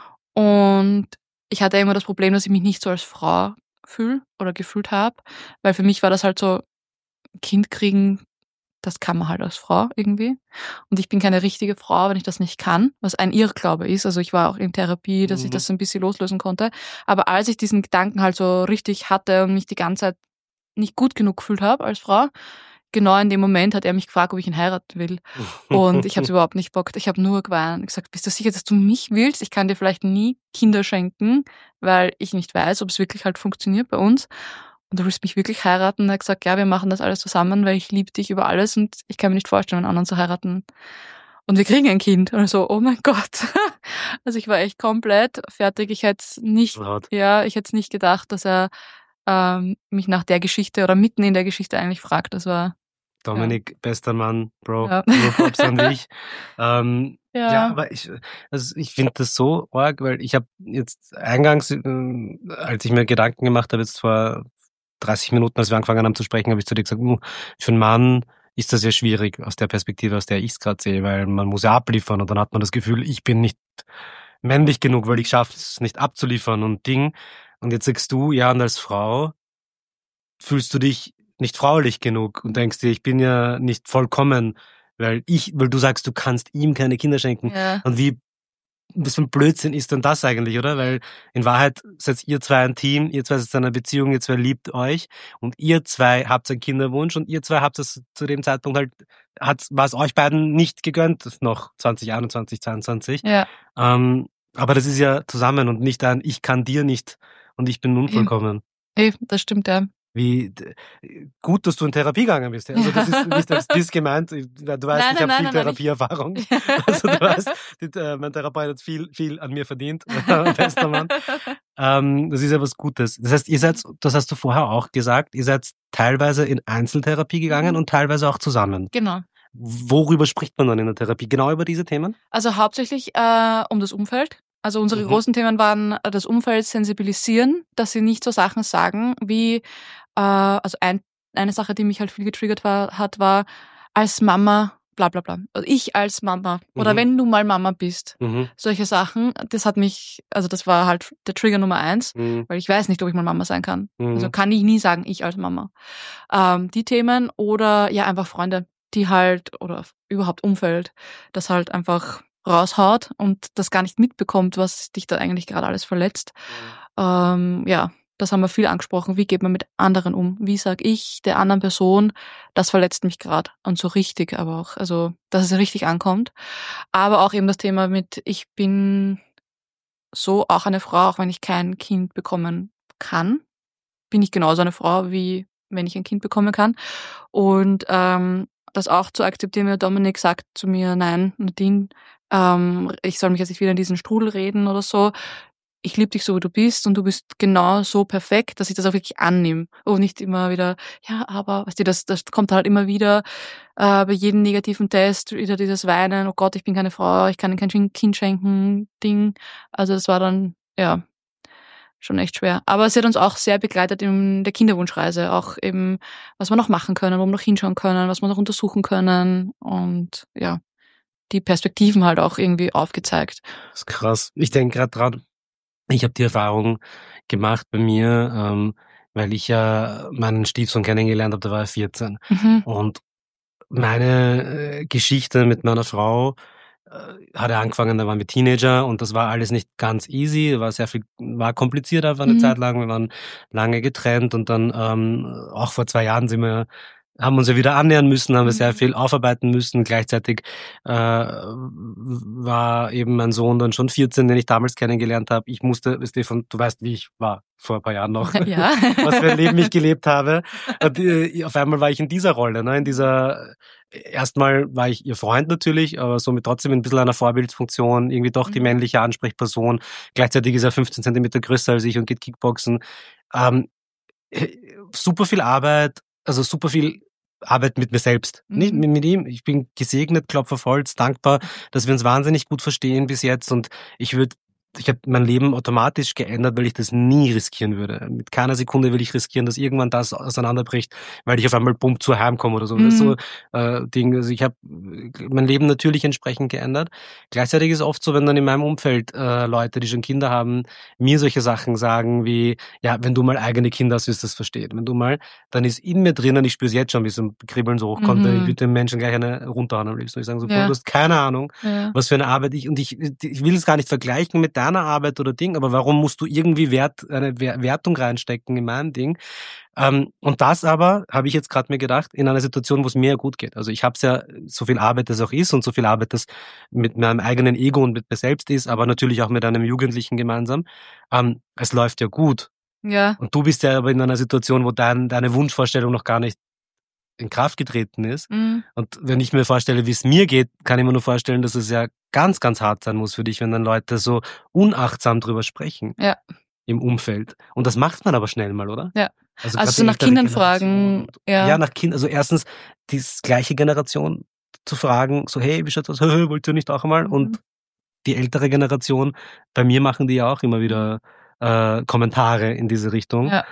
Und ich hatte immer das Problem, dass ich mich nicht so als Frau fühle oder gefühlt habe, weil für mich war das halt so, Kind kriegen, das kann man halt als Frau irgendwie. Und ich bin keine richtige Frau, wenn ich das nicht kann, was ein Irrglaube ist. Also ich war auch in Therapie, dass ich Mhm. das so ein bisschen loslösen konnte. Aber als ich diesen Gedanken halt so richtig hatte und mich die ganze Zeit nicht gut genug gefühlt habe als Frau, genau in dem Moment hat er mich gefragt, ob ich ihn heiraten will. Und ich habe es überhaupt nicht bockt. Ich habe nur geweint. Ich gesagt, bist du sicher, dass du mich willst? Ich kann dir vielleicht nie Kinder schenken, weil ich nicht weiß, ob es wirklich halt funktioniert bei uns. Und du willst mich wirklich heiraten? Und er hat gesagt, ja, wir machen das alles zusammen, weil ich liebe dich über alles und ich kann mir nicht vorstellen, einen anderen zu heiraten. Und wir kriegen ein Kind. Und so, oh mein Gott. Also ich war echt komplett fertig. Ich hätte nicht, Laut. ja, ich hätte nicht gedacht, dass er ähm, mich nach der Geschichte oder mitten in der Geschichte eigentlich fragt. Das war Dominik, ja. Bester Mann, Bro, ja. nur Props an dich. Ähm, ja. ja, aber ich, also ich finde das so arg, weil ich habe jetzt eingangs, äh, als ich mir Gedanken gemacht habe, jetzt vor dreißig Minuten, als wir angefangen haben zu sprechen, habe ich zu dir gesagt, uh, für einen Mann ist das ja schwierig aus der Perspektive, aus der ich es gerade sehe, weil man muss ja abliefern und dann hat man das Gefühl, ich bin nicht männlich genug, weil ich schaffe es nicht abzuliefern und Ding. Und jetzt sagst du, ja, und als Frau fühlst du dich nicht fraulich genug und denkst dir, ich bin ja nicht vollkommen, weil ich, weil du sagst, du kannst ihm keine Kinder schenken. Ja. Und wie, was für ein Blödsinn ist denn das eigentlich, oder? Weil in Wahrheit seid ihr zwei ein Team, ihr zwei seid in einer Beziehung, ihr zwei liebt euch und ihr zwei habt einen Kinderwunsch und ihr zwei habt es zu dem Zeitpunkt halt, hat, war es euch beiden nicht gegönnt, noch zwanzig einundzwanzig, zweiundzwanzig. Ja. Ähm, aber das ist ja zusammen und nicht ein, ich kann dir nicht und ich bin unvollkommen. Ey, das stimmt, ja. Wie gut, dass du in Therapie gegangen bist. Also das ist nicht als dies gemeint. Du weißt, nein, ich habe viel nein, Therapieerfahrung. Ich... Also du weißt, die, äh, mein Therapeut hat viel, viel an mir verdient. Bester Mann. Ähm, das ist ja was Gutes. Das heißt, ihr seid, das hast du vorher auch gesagt, ihr seid teilweise in Einzeltherapie gegangen mhm. und teilweise auch zusammen. Genau. Worüber spricht man dann in der Therapie? Genau über diese Themen? Also hauptsächlich äh, um das Umfeld. Also unsere mhm. großen Themen waren das Umfeld sensibilisieren, dass sie nicht so Sachen sagen wie, äh, also ein, eine Sache, die mich halt viel getriggert war, hat, war als Mama, bla bla bla. Also ich als Mama mhm. oder wenn du mal Mama bist. Mhm. Solche Sachen, das hat mich, also das war halt der Trigger Nummer eins, mhm. weil ich weiß nicht, ob ich mal Mama sein kann. Mhm. Also kann ich nie sagen, ich als Mama. Ähm, die Themen oder ja einfach Freunde, die halt, oder überhaupt Umfeld, das halt einfach raushaut und das gar nicht mitbekommt, was dich da eigentlich gerade alles verletzt. Mhm. Ähm, ja, das haben wir viel angesprochen. Wie geht man mit anderen um? Wie sag ich der anderen Person, das verletzt mich gerade und so richtig, aber auch, also, dass es richtig ankommt. Aber auch eben das Thema mit, ich bin so auch eine Frau, auch wenn ich kein Kind bekommen kann, bin ich genauso eine Frau, wie wenn ich ein Kind bekommen kann. Und ähm, das auch zu akzeptieren, Dominik sagt zu mir, nein, Nadine, ähm, ich soll mich jetzt nicht wieder in diesen Strudel reden oder so. Ich liebe dich so, wie du bist und du bist genau so perfekt, dass ich das auch wirklich annehme und nicht immer wieder, ja, aber, weißt du, das, das kommt halt immer wieder äh, bei jedem negativen Test wieder dieses Weinen, oh Gott, ich bin keine Frau, ich kann kein Kind schenken, Ding. Also das war dann, ja, schon echt schwer. Aber sie hat uns auch sehr begleitet in der Kinderwunschreise, auch eben, was wir noch machen können, wo wir noch hinschauen können, was wir noch untersuchen können und ja, die Perspektiven halt auch irgendwie aufgezeigt. Das ist krass. Ich denke gerade dran, ich habe die Erfahrung gemacht bei mir, ähm, weil ich ja meinen Stiefsohn kennengelernt habe, da war er vierzehn. Mhm. Und meine äh, Geschichte mit meiner Frau äh, hat er angefangen, da waren wir Teenager und das war alles nicht ganz easy, war sehr viel, war kompliziert einfach eine mhm. Zeit lang, wir waren lange getrennt und dann ähm, auch vor zwei Jahren sind wir haben uns ja wieder annähern müssen, haben wir sehr viel aufarbeiten müssen. Gleichzeitig äh, war eben mein Sohn dann schon vierzehn, den ich damals kennengelernt habe. Ich musste, Stefan, du weißt, wie ich war vor ein paar Jahren noch, ja. was für ein Leben ich gelebt habe. Und äh, auf einmal war ich in dieser Rolle, ne? In dieser, erstmal war ich ihr Freund natürlich, aber somit trotzdem ein bisschen einer Vorbildfunktion, irgendwie doch die männliche Ansprechperson. Gleichzeitig ist er fünfzehn Zentimeter größer als ich und geht Kickboxen. Ähm, super viel Arbeit, also super viel Arbeit mit mir selbst, mhm. nicht mit, mit ihm. Ich bin gesegnet, Klopf auf Holz, dankbar, dass wir uns wahnsinnig gut verstehen bis jetzt und ich würde ich habe mein Leben automatisch geändert, weil ich das nie riskieren würde. Mit keiner Sekunde will ich riskieren, dass irgendwann das auseinanderbricht, weil ich auf einmal bumm zu heimkomme oder so. Mhm. Das ist so äh, Ding. Also ich habe mein Leben natürlich entsprechend geändert. Gleichzeitig ist es oft so, wenn dann in meinem Umfeld äh, Leute, die schon Kinder haben, mir solche Sachen sagen wie, ja, wenn du mal eigene Kinder hast, wirst du das verstehen. Wenn du mal, dann ist in mir drinnen, ich spüre es jetzt schon, wie so ein Kribbeln so hochkommt, mhm. ich würde den Menschen gleich eine runterhauen am liebsten. Ich sage so, ja. du hast keine Ahnung, ja. was für eine Arbeit ich, und ich, ich will es gar nicht vergleichen mit deiner Arbeit oder Ding, aber warum musst du irgendwie Wert, eine Wertung reinstecken in mein Ding? Ähm, und das aber, habe ich jetzt gerade mir gedacht, in einer Situation, wo es mir gut geht. Also ich habe es ja, so viel Arbeit das auch ist und so viel Arbeit das mit meinem eigenen Ego und mit mir selbst ist, aber natürlich auch mit einem Jugendlichen gemeinsam. Ähm, es läuft ja gut. Ja. Und du bist ja aber in einer Situation, wo dein, deine Wunschvorstellung noch gar nicht in Kraft getreten ist. Mhm. Und wenn ich mir vorstelle, wie es mir geht, kann ich mir nur vorstellen, dass es ja ganz, ganz hart sein muss für dich, wenn dann Leute so unachtsam drüber sprechen. Ja. Im Umfeld. Und das macht man aber schnell mal, oder? Ja. Also, Also grad so die nach ältere Kindern Generation fragen, und ja. ja, nach Kind also erstens die gleiche Generation zu fragen, so: „Hey, wie schaut's aus? Wollt ihr nicht auch einmal?“ Mhm. Und die ältere Generation, bei mir machen die ja auch immer wieder, äh, Kommentare in diese Richtung. Ja.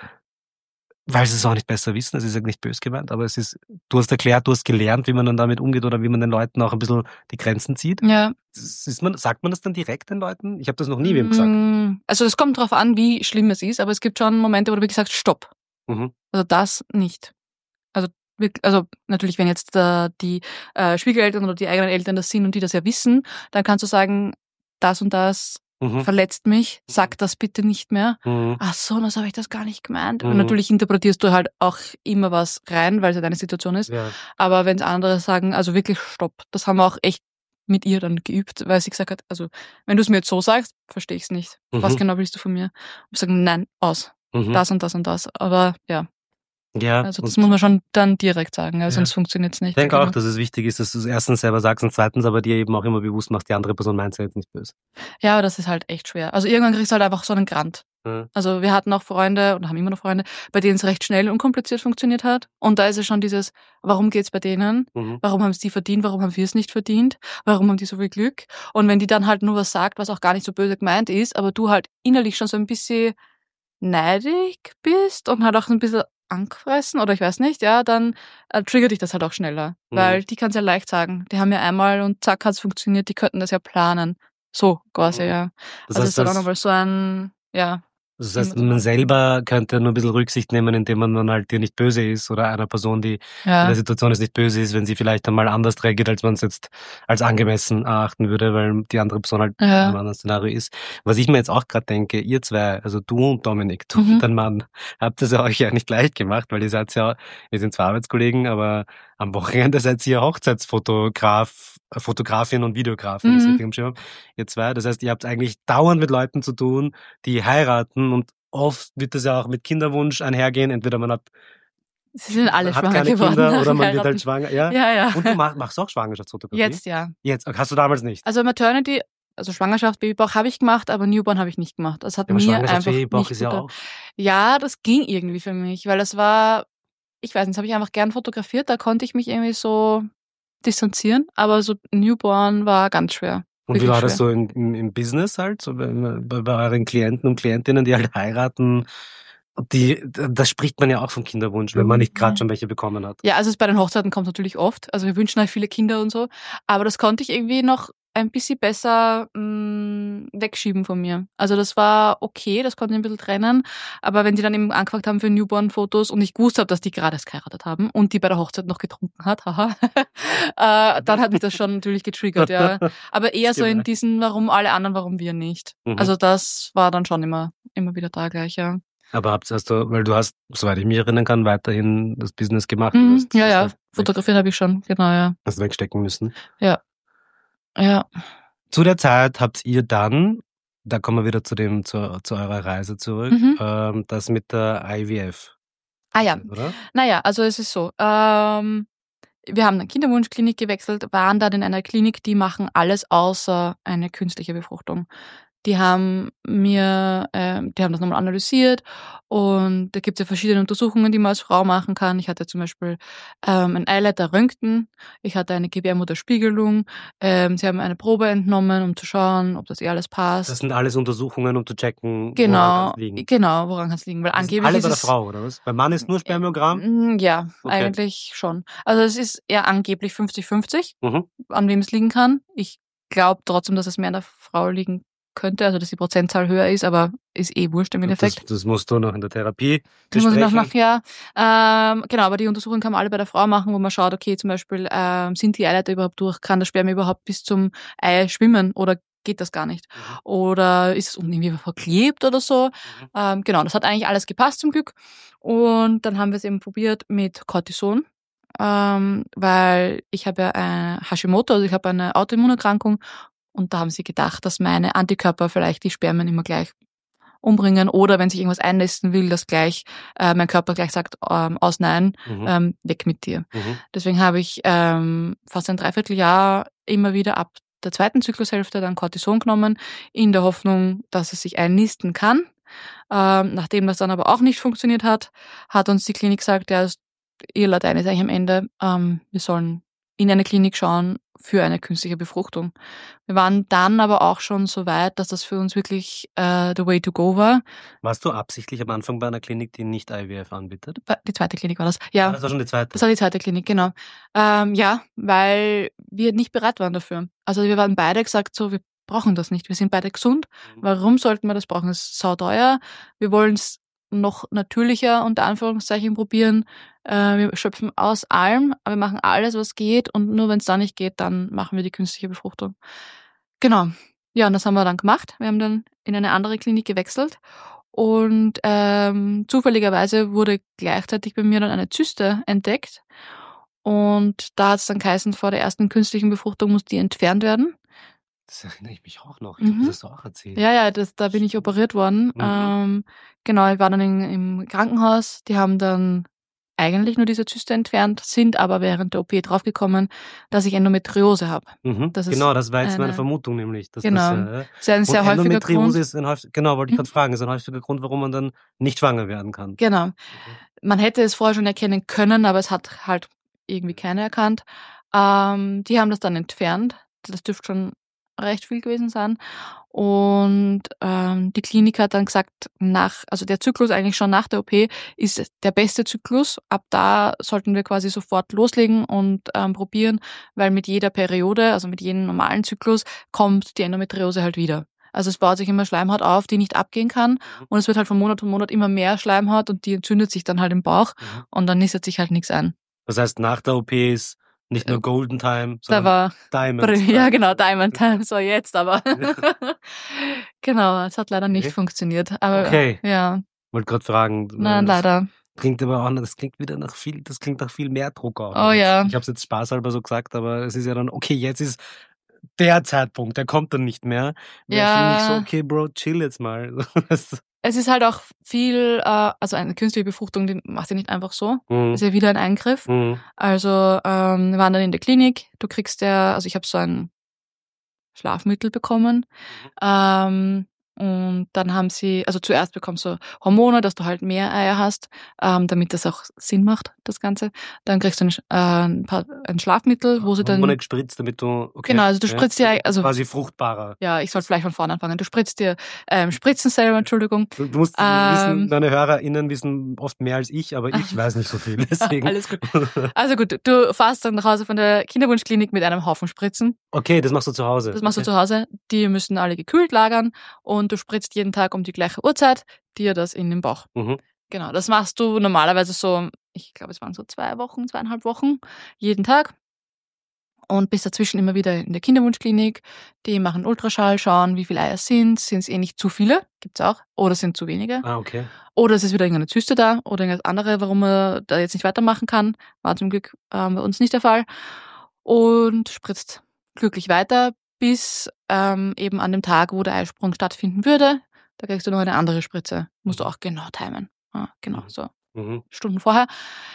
Weil sie es auch nicht besser wissen. Es ist ja nicht böse gemeint, aber es ist du hast erklärt, du hast gelernt, wie man dann damit umgeht oder wie man den Leuten auch ein bisschen die Grenzen zieht. Ja. Das ist man sagt man das dann direkt den Leuten? Ich habe das noch nie wem gesagt. Hm, also es kommt drauf an, wie schlimm es ist, aber es gibt schon Momente, wo du wirklich sagst: „Stopp.“ Mhm. Also das nicht. Also wirk also natürlich, wenn jetzt, äh, die, äh, Schwiegereltern oder die eigenen Eltern das sind und die das ja wissen, dann kannst du sagen: „Das und das Mhm. verletzt mich, Mhm. sag das bitte nicht mehr.“ Mhm. „Ach so, na so habe ich das gar nicht gemeint.“ Und Mhm. natürlich interpretierst du halt auch immer was rein, weil's ja deine Situation ist. Ja. Aber wenn's andere sagen, also wirklich Stopp. Das haben wir auch echt mit ihr dann geübt, weil sie gesagt hat: „Also, wenn du's mir jetzt so sagst, verstehe ich's nicht. Was Mhm. genau willst du von mir?“ Und ich sage: „Nein, aus. Mhm. Das und das und das.“ Aber ja. Ja, Also das und muss man schon dann direkt sagen, ja, Ja. sonst funktioniert's Ich nicht. denke auch, Genau. dass es wichtig ist, dass du's erstens selber sagst und zweitens aber dir eben auch immer bewusst machst, die andere Person meint's ja jetzt nicht böse. Ja, aber das ist halt echt schwer. Also irgendwann kriegst du halt einfach so einen Grant. Mhm. Also wir hatten auch Freunde und haben immer noch Freunde, bei denen's recht schnell und unkompliziert funktioniert hat. Und da ist es schon dieses: Warum geht's bei denen? Mhm. Warum haben's die verdient? Warum haben wir's nicht verdient? Warum haben die so viel Glück? Und wenn die dann halt nur was sagt, was auch gar nicht so böse gemeint ist, aber du halt innerlich schon so ein bisschen neidisch bist und halt auch so ein bisschen angefressen oder ich weiß nicht, ja, dann, äh, triggert dich das halt auch schneller. Mhm. Weil die kann's ja leicht sagen. Die haben ja einmal und zack hat's funktioniert, die könnten das ja planen. So quasi, Mhm. ja. Das Also es heißt, ist halt auch noch als mal so ein, ja, Das heißt, man emotionales Ding. selber könnte nur 'n bisschen Rücksicht nehmen, indem man dann halt dir nicht böse ist oder einer Person, die in der Ja. Situation ist, nicht böse ist, wenn sie vielleicht einmal anders reagiert, als man's jetzt als angemessen erachten würde, weil die andere Person halt in einem Ja. anderen Szenario ist. Was ich mir jetzt auch grad denke, ihr zwei, also du und Dominik, du und Mhm. dein Mann, habt es ja euch ja nicht leicht gemacht, weil ihr seid ja wir sind zwar Arbeitskollegen, aber am Wochenende seid ihr Hochzeitsfotograf Fotografin und Videograf, wenn ich's Mhm. richtig am Schirm habe, ihr zwei. Das heißt, ihr habt eigentlich dauernd mit Leuten zu tun, die heiraten und oft wird das ja auch mit Kinderwunsch einhergehen. Entweder man hat Sie sind alle hat schwanger keine geworden Kinder nach oder dem man wird halt Heiraten. schwanger, ja? Ja, ja. Und du ma machst auch Schwangerschaftsfotografie? Jetzt ja. Jetzt, hast du damals nicht? Also Maternity, also Schwangerschaft, Babybauch habe ich gemacht, aber Newborn habe ich nicht gemacht. Das hat Ja, aber mir Schwangerschaft, einfach Babybauch nicht ist ja gut getan. auch Ja, das ging irgendwie für mich, weil das war ich weiß nicht, das habe ich einfach gern fotografiert, da konnte ich mich irgendwie so distanzieren, aber so Newborn war ganz schwer, Und wie wirklich war das schwer. so in im im Business halt, so bei bei bei euren Klienten und Klientinnen, die halt heiraten? Und die da da spricht man ja auch vom Kinderwunsch, wenn man nicht grad schon welche bekommen hat. Ja, also es bei den Hochzeiten kommt natürlich oft. Also wir wünschen euch viele Kinder und so, aber das konnte ich irgendwie noch ein bisschen besser, hm, wegschieben von mir. Also das war okay, das konnte ich 'n bisschen trennen, aber wenn die dann eben angefragt haben für Newborn-Fotos und ich gewusst habe, dass die grad erst geheiratet haben und die bei der Hochzeit noch getrunken hat, haha, äh, dann hat mich das schon natürlich getriggert, ja. Aber eher Ist so in gemein. diesen: „Warum alle anderen, warum wir nicht?“ Mhm. Also das war dann schon immer immer wieder da gleich, ja. Aber habt hast du weil du hast, soweit ich mich erinnern kann, weiterhin das Business gemacht. Du Mhm, hast ja, das ja, halt weg fotografiert habe ich schon, genau, ja. hast wegstecken müssen. Ja. Ja. Zu der Zeit habt ihr dann, da kommen wir wieder zu dem zu zu eurer Reise zurück, Mhm. ähm, das mit der I V F Ah ja. oder? Na ja, also es ist so, ähm, wir haben 'ne Kinderwunschklinik gewechselt, waren dann in einer Klinik, die machen alles außer eine künstliche Befruchtung. Die haben mir ähm, die haben das noch mal analysiert und da gibt's ja verschiedene Untersuchungen, die man als Frau machen kann. Ich hatte zum Beispiel, ähm, ein Eileiter-Röntgen, ich hatte eine Gebärmutterspiegelung, ähm, sie haben eine Probe entnommen, um zu schauen, ob das eh alles Das passt. sind alles Untersuchungen, um zu checken, woran kann's Genau, liegen? genau, woran kann's liegen? Weil Die sind angeblich alle ist bei der es Frau oder was? Beim Mann ist nur äh, Spermiogramm? hm, ja, Okay. eigentlich schon. Also es ist eher angeblich fünfzig fünfzig, Mhm. an wem es liegen kann. Ich glaube trotzdem, dass es mehr an der Frau liegen könnte, also dass die Prozentzahl höher ist, aber ist eh wurscht im Das Endeffekt. das musst du noch in der Therapie Das muss ich noch besprechen. nach ja. Ähm, genau, aber die Untersuchung kann man alle bei der Frau machen, wo man schaut, okay, zum Beispiel, ähm, sind die Eileiter überhaupt durch? Kann das Sperma überhaupt bis zum Ei schwimmen oder geht das gar nicht? Mhm. Oder ist es unten irgendwie verklebt oder so? Mhm. Ähm, genau, das hat eigentlich alles gepasst zum Glück. Und dann haben wir's eben probiert mit Cortison, ähm, weil ich habe ja, äh, Hashimoto, also ich habe eine Autoimmunerkrankung und da haben sie gedacht, dass meine Antikörper vielleicht die Spermien immer gleich umbringen oder wenn sich irgendwas einnisten will, dass gleich äh, mein Körper gleich sagt, ähm, aus nein, Mhm. ähm, weg mit dir. Mhm. Deswegen habe ich, ähm, fast ein Dreivierteljahr immer wieder ab der zweiten Zyklushälfte dann Cortison genommen, in der Hoffnung, dass es sich einnisten kann. Ähm, nachdem das dann aber auch nicht funktioniert hat, hat uns die Klinik gesagt, ja, ihr Latein ist eigentlich am Ende, ähm, wir sollen in eine Klinik schauen für eine künstliche Befruchtung. Wir waren dann aber auch schon so weit, dass das für uns wirklich äh, the way to go war. Warst du absichtlich am Anfang bei einer Klinik, die nicht I V F anbietet? Die zweite Klinik war das, ja. Ah, das war schon die zweite? Das war die zweite Klinik, genau. Ähm, ja, weil wir nicht bereit waren dafür. Also wir waren beide gesagt so, wir brauchen das nicht. Wir sind beide gesund. Mhm. Warum sollten wir das brauchen? Es ist sauteuer. Wir wollen es noch natürlicher, unter Anführungszeichen, probieren. Äh, wir schöpfen aus allem, aber wir machen alles, was geht. Und nur wenn es da nicht geht, dann machen wir die künstliche Befruchtung. Genau. Ja, und das haben wir dann gemacht. Wir haben dann in eine andere Klinik gewechselt. Und ähm, zufälligerweise wurde gleichzeitig bei mir dann eine Zyste entdeckt. Und da hat es dann geheißen, vor der ersten künstlichen Befruchtung muss die entfernt werden. Das erinnere ich mich auch noch. Ich glaube, Mhm. das hast du auch erzählt. Ja, ja, das, da bin ich operiert worden. Mhm. Ähm, genau, ich war dann in, im Krankenhaus. Die haben dann eigentlich nur diese Zyste entfernt, sind aber während der O P draufgekommen, dass ich Endometriose habe. Mhm. Das genau, das war jetzt eine, meine Vermutung nämlich. Dass genau, das, äh, ist ein sehr häufiger Endometriose Grund. Ist ein häufig, genau, wollte ich gerade fragen, ist ein häufiger Grund, warum man dann nicht schwanger werden kann. Genau. Mhm. Man hätte es vorher schon erkennen können, aber es hat halt irgendwie keiner erkannt. Ähm, die haben das dann entfernt. Das dürfte schon recht viel gewesen sein. Und ähm, die Klinik hat dann gesagt, nach, also der Zyklus eigentlich schon nach der O P ist der beste Zyklus. Ab da sollten wir quasi sofort loslegen und ähm, probieren, weil mit jeder Periode, also mit jedem normalen Zyklus, kommt die Endometriose halt wieder. Also es baut sich immer Schleimhaut auf, die nicht abgehen kann. Und es wird halt von Monat zu Monat immer mehr Schleimhaut und die entzündet sich dann halt im Bauch. Mhm. Und dann nistet sich halt nichts ein. Das heißt, nach der O P ist nicht nur Golden Time, sondern da war Diamond Time. Ja, genau, Diamond Time. So, jetzt aber. Genau, es hat leider nicht okay. funktioniert. Aber, okay. Ja. Wollte gerade fragen. Nein, leider. Klingt aber auch, das klingt wieder nach viel, das klingt nach viel mehr Druck auch. Oh ja. Ich habe es jetzt spaßhalber so gesagt, aber es ist ja dann, okay, jetzt ist der Zeitpunkt, der kommt dann nicht mehr. Ja. Finde ich so, okay, Bro, chill jetzt mal. Es ist halt auch viel, äh, also eine künstliche Befruchtung, die macht ja nicht einfach so. Mhm. Das ist ja wieder ein Eingriff. Mhm. Also ähm, wir waren dann in der Klinik. Du kriegst ja, also ich habe so ein Schlafmittel bekommen. Mhm. Ähm, und dann haben sie, also zuerst bekommst du Hormone, dass du halt mehr Eier hast, ähm, damit das auch Sinn macht, das Ganze. Dann kriegst du ein, äh, ein, paar, ein Schlafmittel, wo sie dann... Hormone gespritzt, damit du... Okay, genau, also du spritzt ja, dir... Also, quasi fruchtbarer. Ja, ich soll vielleicht von vorne anfangen. Du spritzt dir ähm, Spritzen selber, Entschuldigung. Du, du musst ähm, wissen, meine HörerInnen wissen oft mehr als ich, aber ich weiß nicht so viel, deswegen... Alles gut. Also gut, du fährst dann nach Hause von der Kinderwunschklinik mit einem Haufen Spritzen. Okay, das machst du zu Hause. Das machst okay. du zu Hause. Die müssen alle gekühlt lagern und du spritzt jeden Tag um die gleiche Uhrzeit dir das in den Bauch. Mhm. Genau, das machst du normalerweise so, ich glaube, es waren so zwei Wochen, zweieinhalb Wochen, jeden Tag. Und bist dazwischen immer wieder in der Kinderwunschklinik. Die machen Ultraschall, schauen, wie viele Eier sind. Sind es eh nicht zu viele? Gibt's auch. Oder sind zu wenige. Ah, okay. Oder es ist wieder irgendeine Zyste da oder irgendwas andere, warum man da jetzt nicht weitermachen kann. War zum Glück ähm, bei uns nicht der Fall. Und spritzt glücklich weiter, bis ähm, eben an dem Tag, wo der Eisprung stattfinden würde. Da kriegst du noch eine andere Spritze. Musst du auch genau timen. Ja, genau, so. Mhm. Stunden vorher.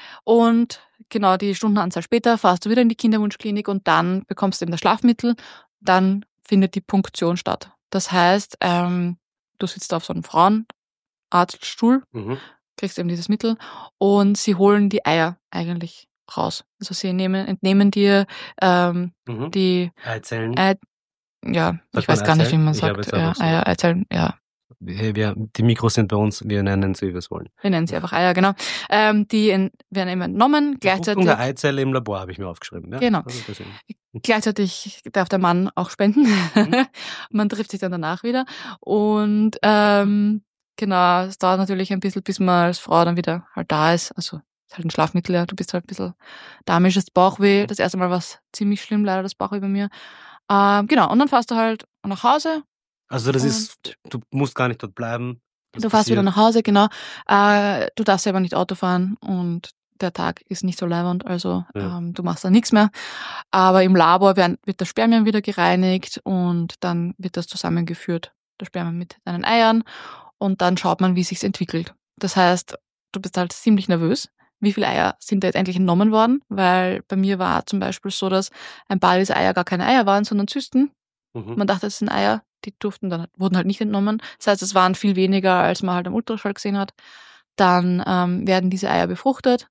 Und genau die Stundenanzahl später fahrst du wieder in die Kinderwunschklinik und dann bekommst du eben das Schlafmittel. Dann findet die Punktion statt. Das heißt, ähm, du sitzt auf so einem Frauenarztstuhl, mhm. kriegst eben dieses Mittel und sie holen die Eier eigentlich raus. Also sie nehmen, entnehmen dir ähm, mhm. die Eizellen. Ei, ja, Sagt ich weiß gar Eizellen? nicht, wie man sagt. Ja, so. Eier, Eizellen, ja. Wir, die Mikros sind bei uns, wir nennen sie, wie wir es wollen. Wir nennen sie einfach Eier, genau. Ähm, die in, werden immer entnommen. Gleichzeitig der Eizelle im Labor habe ich mir aufgeschrieben. Ja? Genau. Also gleichzeitig darf der Mann auch spenden. Mhm. Man trifft sich dann danach wieder. Und ähm, genau, es dauert natürlich ein bisschen, bis man als Frau dann wieder halt da ist. Also ist halt ein Schlafmittel, ja. Du bist halt ein bisschen damisches Bauchweh. Das erste Mal war es ziemlich schlimm, leider das Bauchweh bei mir. Ähm, genau, und dann fährst du halt nach Hause. Also das ist, du musst gar nicht dort bleiben. Du fährst passiert? wieder nach Hause, genau. Äh, du darfst selber nicht Auto fahren und der Tag ist nicht so leibend, also ja. ähm, du machst da nichts mehr. Aber im Labor werden, wird das Spermium wieder gereinigt und dann wird das zusammengeführt, das Spermium mit deinen Eiern und dann schaut man, wie sich's entwickelt. Das heißt, du bist halt ziemlich nervös. Wie viele Eier sind da jetzt endlich entnommen worden? Weil bei mir war zum Beispiel so, dass ein paar dieser Eier gar keine Eier waren, sondern Zysten. Mhm. Man dachte, das sind Eier, die durften dann, wurden halt nicht entnommen. Das heißt, es waren viel weniger, als man halt am Ultraschall gesehen hat. Dann ähm, werden diese Eier befruchtet.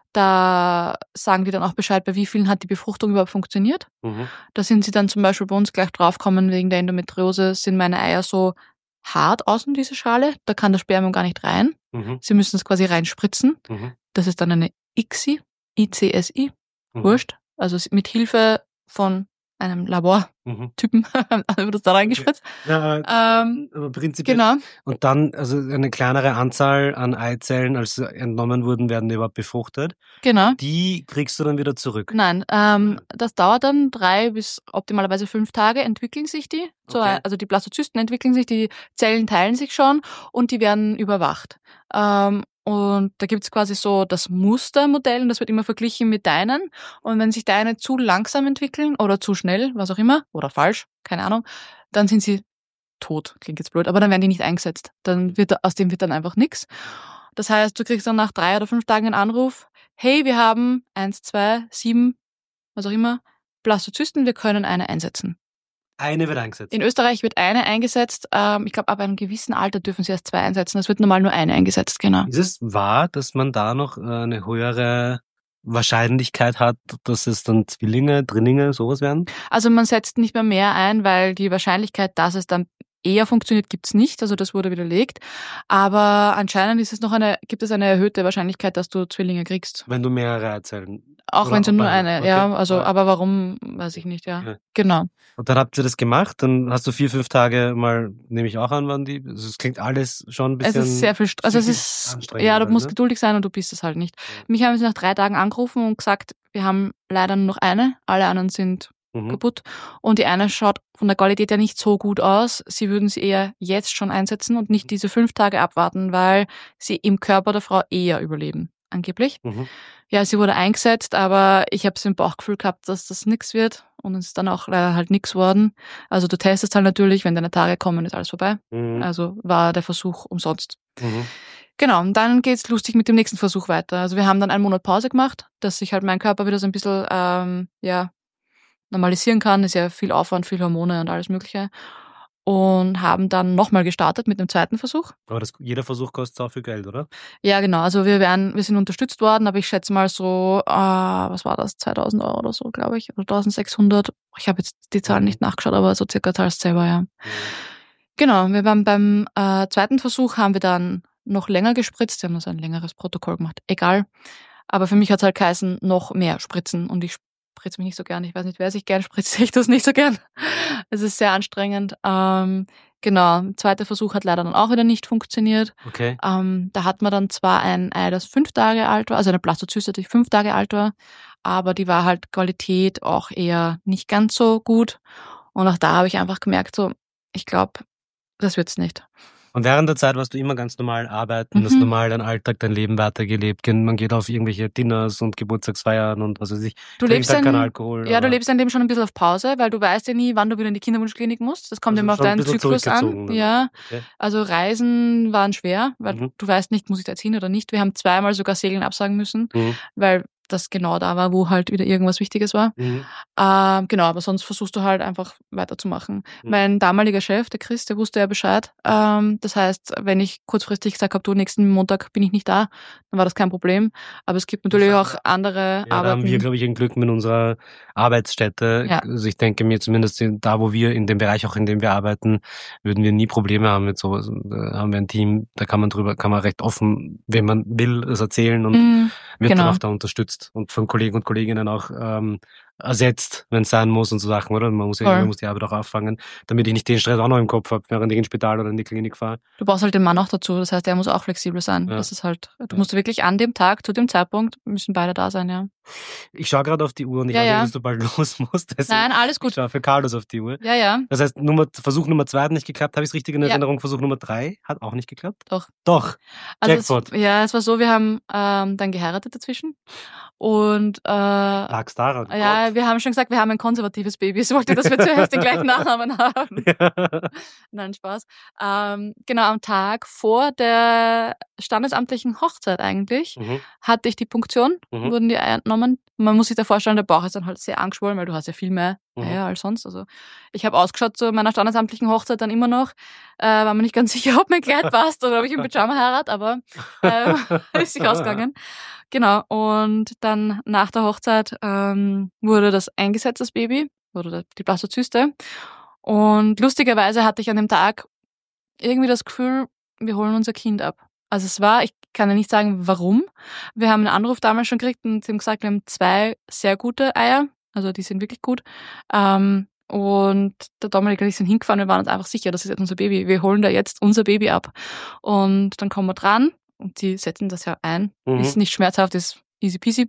Da sagen die dann auch Bescheid, bei wie vielen hat die Befruchtung überhaupt funktioniert. Mhm. Da sind sie dann zum Beispiel bei uns gleich draufgekommen, wegen der Endometriose sind meine Eier so hart außen, diese Schale. Da kann das Spermium gar nicht rein. Mhm. Sie müssen es quasi reinspritzen. Mhm. Das ist dann eine I C S I, I C S I, mhm. wurscht. Also mit Hilfe von einem Labortypen, mhm. wird das da reingespritzt. Ja, ähm, aber prinzipiell. Genau. Und dann, also eine kleinere Anzahl an Eizellen, als entnommen wurden, werden überhaupt befruchtet. Genau. Die kriegst du dann wieder zurück. Nein, ähm, das dauert dann drei bis optimalerweise fünf Tage, entwickeln sich die. Okay. Also die Blastozysten entwickeln sich, die Zellen teilen sich schon und die werden überwacht. Ähm, Und da gibt's quasi so das Mustermodell und das wird immer verglichen mit deinen. Und wenn sich deine zu langsam entwickeln oder zu schnell, was auch immer, oder falsch, keine Ahnung, dann sind sie tot. Klingt jetzt blöd, aber dann werden die nicht eingesetzt. Dann wird aus dem wird dann einfach nix. Das heißt, du kriegst dann nach drei oder fünf Tagen einen Anruf, hey, wir haben eins, zwei, sieben, was auch immer, Blastozysten, wir können eine einsetzen. Eine wird eingesetzt. In Österreich wird eine eingesetzt. Ähm, ich glaube, ab einem gewissen Alter dürfen sie erst zwei einsetzen. Es wird normal nur eine eingesetzt, genau. Ist es wahr, dass man da noch eine höhere Wahrscheinlichkeit hat, dass es dann Zwillinge, Drillinge, sowas werden? Also man setzt nicht mehr mehr ein, weil die Wahrscheinlichkeit, dass es dann eher funktioniert, gibt's nicht. Also das wurde widerlegt. Aber anscheinend ist es noch eine, gibt es eine erhöhte Wahrscheinlichkeit, dass du Zwillinge kriegst. Wenn du mehrere Eizellen. Auch wenn es nur eine, okay. ja, also, ja. Aber warum, weiß ich nicht, ja. ja. Genau. Und dann habt ihr das gemacht, dann hast du vier, fünf Tage mal, nehme ich auch an, wann die, also es klingt alles schon ein bisschen. Es ist sehr viel, also es ist, ja, du musst ne? geduldig sein und du bist es halt nicht. Ja. Mich haben sie nach drei Tagen angerufen und gesagt, wir haben leider nur noch eine, alle anderen sind mhm. kaputt. Und die eine schaut von der Qualität ja nicht so gut aus. Sie würden sie eher jetzt schon einsetzen und nicht diese fünf Tage abwarten, weil sie im Körper der Frau eher überleben, angeblich. Mhm. Ja, sie wurde eingesetzt, aber ich habe so im Bauchgefühl gehabt, dass das nix wird. Und es ist dann auch leider halt nix worden. Also du testest halt natürlich, wenn deine Tage kommen, ist alles vorbei. Mhm. Also war der Versuch umsonst. Mhm. Genau, und dann geht's lustig mit dem nächsten Versuch weiter. Also wir haben dann einen Monat Pause gemacht, dass sich halt mein Körper wieder so ein bisschen ähm, ja normalisieren kann. Ist ja viel Aufwand, viel Hormone und alles Mögliche. Und haben dann nochmal gestartet mit dem zweiten Versuch. Aber das, jeder Versuch kostet auch viel Geld, oder? Ja, genau. Also wir werden, wir sind unterstützt worden, aber ich schätze mal so, äh, was war das, zweitausend Euro oder so, glaube ich, oder eintausendsechshundert. Ich habe jetzt die Zahlen mhm. nicht nachgeschaut, aber so circa zahlst selber, ja. Mhm. Genau, wir waren beim äh, zweiten Versuch, haben wir dann noch länger gespritzt. Wir haben also ein längeres Protokoll gemacht. Egal. Aber für mich hat es halt geheißen, noch mehr spritzen. Und ich spritze mich nicht so gern. Ich weiß nicht, wer sich gern spritzt. Ich tue es nicht so gern. Es ist sehr anstrengend. Ähm, genau, zweiter Versuch hat leider dann auch wieder nicht funktioniert. Okay. Ähm, da hat man dann zwar ein Ei, das fünf Tage alt war, also eine Blastozyste, die fünf Tage alt war, aber die war halt Qualität auch eher nicht ganz so gut. Und auch da habe ich einfach gemerkt, so, ich glaube, das wird's nicht. Und während der Zeit warst du immer ganz normal arbeiten, mhm. hast normal deinen Alltag, dein Leben weitergelebt. Man geht auf irgendwelche Dinners und Geburtstagsfeiern und was weiß ich. Du lebst halt dein, keinen Alkohol. Ja, du lebst dein Leben schon ein bisschen auf Pause, weil du weißt ja nie, wann du wieder in die Kinderwunschklinik musst. Das kommt also immer auf deinen Zyklus an. Dann. Ja, okay. Also Reisen waren schwer, weil mhm. du weißt nicht, muss ich da jetzt hin oder nicht. Wir haben zweimal sogar Segeln absagen müssen, mhm. weil das genau da war, wo halt wieder irgendwas Wichtiges war. Mhm. Ähm, genau, aber sonst versuchst du halt einfach weiterzumachen. Mhm. Mein damaliger Chef, der Chris, der wusste ja Bescheid. Ähm, das heißt, wenn ich kurzfristig gesagt habe, du, nächsten Montag bin ich nicht da, dann war das kein Problem. Aber es gibt natürlich auch andere ja, Arbeiten. Da haben wir, glaube ich, ein Glück mit unserer Arbeitsstätte. Ja. Also ich denke mir zumindest da, wo wir in dem Bereich, auch in dem wir arbeiten, würden wir nie Probleme haben mit sowas. Da haben wir ein Team, da kann man drüber, kann man recht offen, wenn man will, es erzählen und mhm, wird genau. dann auch da unterstützt und von Kollegen und Kolleginnen auch ähm, ersetzt, wenn es sein muss und so Sachen, oder? Man muss ja, man muss die Arbeit auch auffangen, damit ich nicht den Stress auch noch im Kopf habe, während ich ins Spital oder in die Klinik fahre. Du brauchst halt den Mann auch dazu, das heißt, der muss auch flexibel sein. Ja. Das ist halt, du ja. musst wirklich an dem Tag, zu dem Zeitpunkt, müssen beide da sein, ja. Ich schaue gerade auf die Uhr und ich ja, weiß nicht, ja. dass du bald los musst. Deswegen Nein, alles gut. Ich schaue für Carlos auf die Uhr. Ja, ja. Das heißt, Nummer, Versuch Nummer zwei hat nicht geklappt. Habe ich es richtig in Erinnerung? Ja. Versuch Nummer drei hat auch nicht geklappt? Doch. Doch. Also Jackpot. Es, ja, es war so, wir haben ähm, dann geheiratet dazwischen. Und äh, Lag's daran? Ja, Gott. Wir haben schon gesagt, wir haben ein konservatives Baby. Es wollte, dass wir zuerst den gleichen Nachnamen haben. Ja. Nein, Spaß. Ähm, genau, am Tag vor der standesamtlichen Hochzeit eigentlich Mhm. hatte ich die Punktion, Mhm. wurden die Eier entnommen. Man muss sich da vorstellen, der Bauch ist dann halt sehr angeschwollen, weil du hast ja viel mehr Mhm. Eier als sonst. Also ich habe ausgeschaut zu meiner standesamtlichen Hochzeit dann immer noch. Äh, war mir nicht ganz sicher, ob mein Kleid passt oder ob ich im Pyjama heirate, aber äh, ist sich ausgegangen. Genau, und dann nach der Hochzeit ähm, wurde das eingesetzt, das Baby, oder die Blastozyste. Und lustigerweise hatte ich an dem Tag irgendwie das Gefühl, wir holen unser Kind ab. Also es war, ich kann ja nicht sagen, warum. Wir haben einen Anruf damals schon gekriegt und sie haben gesagt, wir haben zwei sehr gute Eier. Also die sind wirklich gut. Ähm, und der Dominik und ich sind hingefahren, wir waren uns einfach sicher, das ist jetzt unser Baby. Wir holen da jetzt unser Baby ab. Und dann kommen wir dran und sie setzen das ja ein. Mhm. Ist nicht schmerzhaft, ist easy peasy.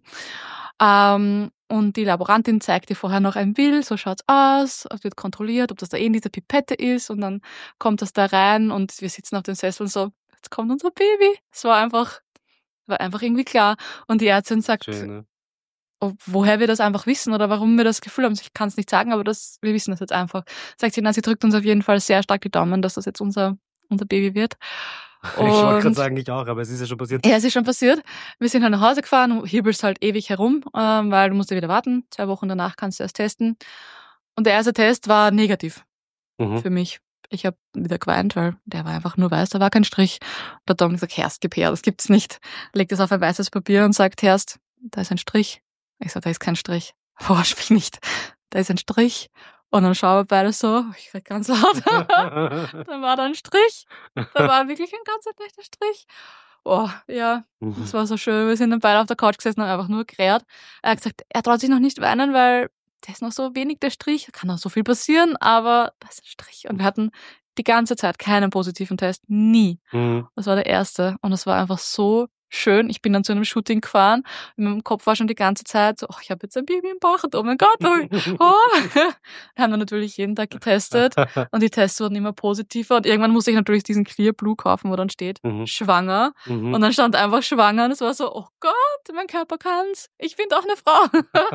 Ähm, und die Laborantin zeigt dir vorher noch ein Bild, so schaut's aus, es wird kontrolliert, ob das da eh in dieser Pipette ist und dann kommt das da rein und wir sitzen auf dem Sessel und so, jetzt kommt unser Baby. Es war einfach, war einfach irgendwie klar. Und die Ärztin sagt, Schön, ne? ob- woher wir das einfach wissen oder warum wir das Gefühl haben, ich kann es nicht sagen, aber das, wir wissen das jetzt einfach. Sagt sie, na, sie drückt uns auf jeden Fall sehr stark die Daumen, dass das jetzt unser, unser Baby wird. Ich wollte gerade Und sagen, ich auch, aber es ist ja schon passiert. ja, es ist schon passiert. Wir sind halt nach Hause gefahren, hibbelst halt ewig herum, ähm, weil du musst ja wieder warten. Zwei Wochen danach kannst du erst testen. Und der erste Test war negativ Mhm. für mich. Ich habe wieder geweint, weil der war einfach nur weiß, da war kein Strich. Und der Dominik sagt, Herst, gib her, das gibt's nicht. Legt das auf ein weißes Papier und sagt, Herst, da ist ein Strich. Ich sag, da ist kein Strich. Verarsch mich nicht. Da ist ein Strich. Und dann schauen wir beide so, ich krieg ganz laut. Dann war da ein Strich. Da war wirklich ein ganz leichter Strich. Oh, ja, das Mhm. war so schön. Wir sind dann beide auf der Couch gesessen und haben einfach nur gerät. Er hat gesagt, er traut sich noch nicht weinen, weil der ist noch so wenig, der Strich. Da kann noch so viel passieren, aber das ist ein Strich. Und wir hatten die ganze Zeit keinen positiven Test. Nie. Mhm. Das war der erste. Und es war einfach so schön. Ich bin dann zu einem Shooting gefahren. In meinem Kopf war schon die ganze Zeit so, oh, ich habe jetzt ein Baby im Bauch. Oh mein Gott. Oh. Wir haben dann natürlich jeden Tag getestet. Und die Tests wurden immer positiver. Und irgendwann musste ich natürlich diesen Clear Blue kaufen, wo dann steht, Mhm. schwanger. Mhm. Und dann stand einfach schwanger. Und es war so, oh Gott, mein Körper kann's. Ich bin doch eine Frau.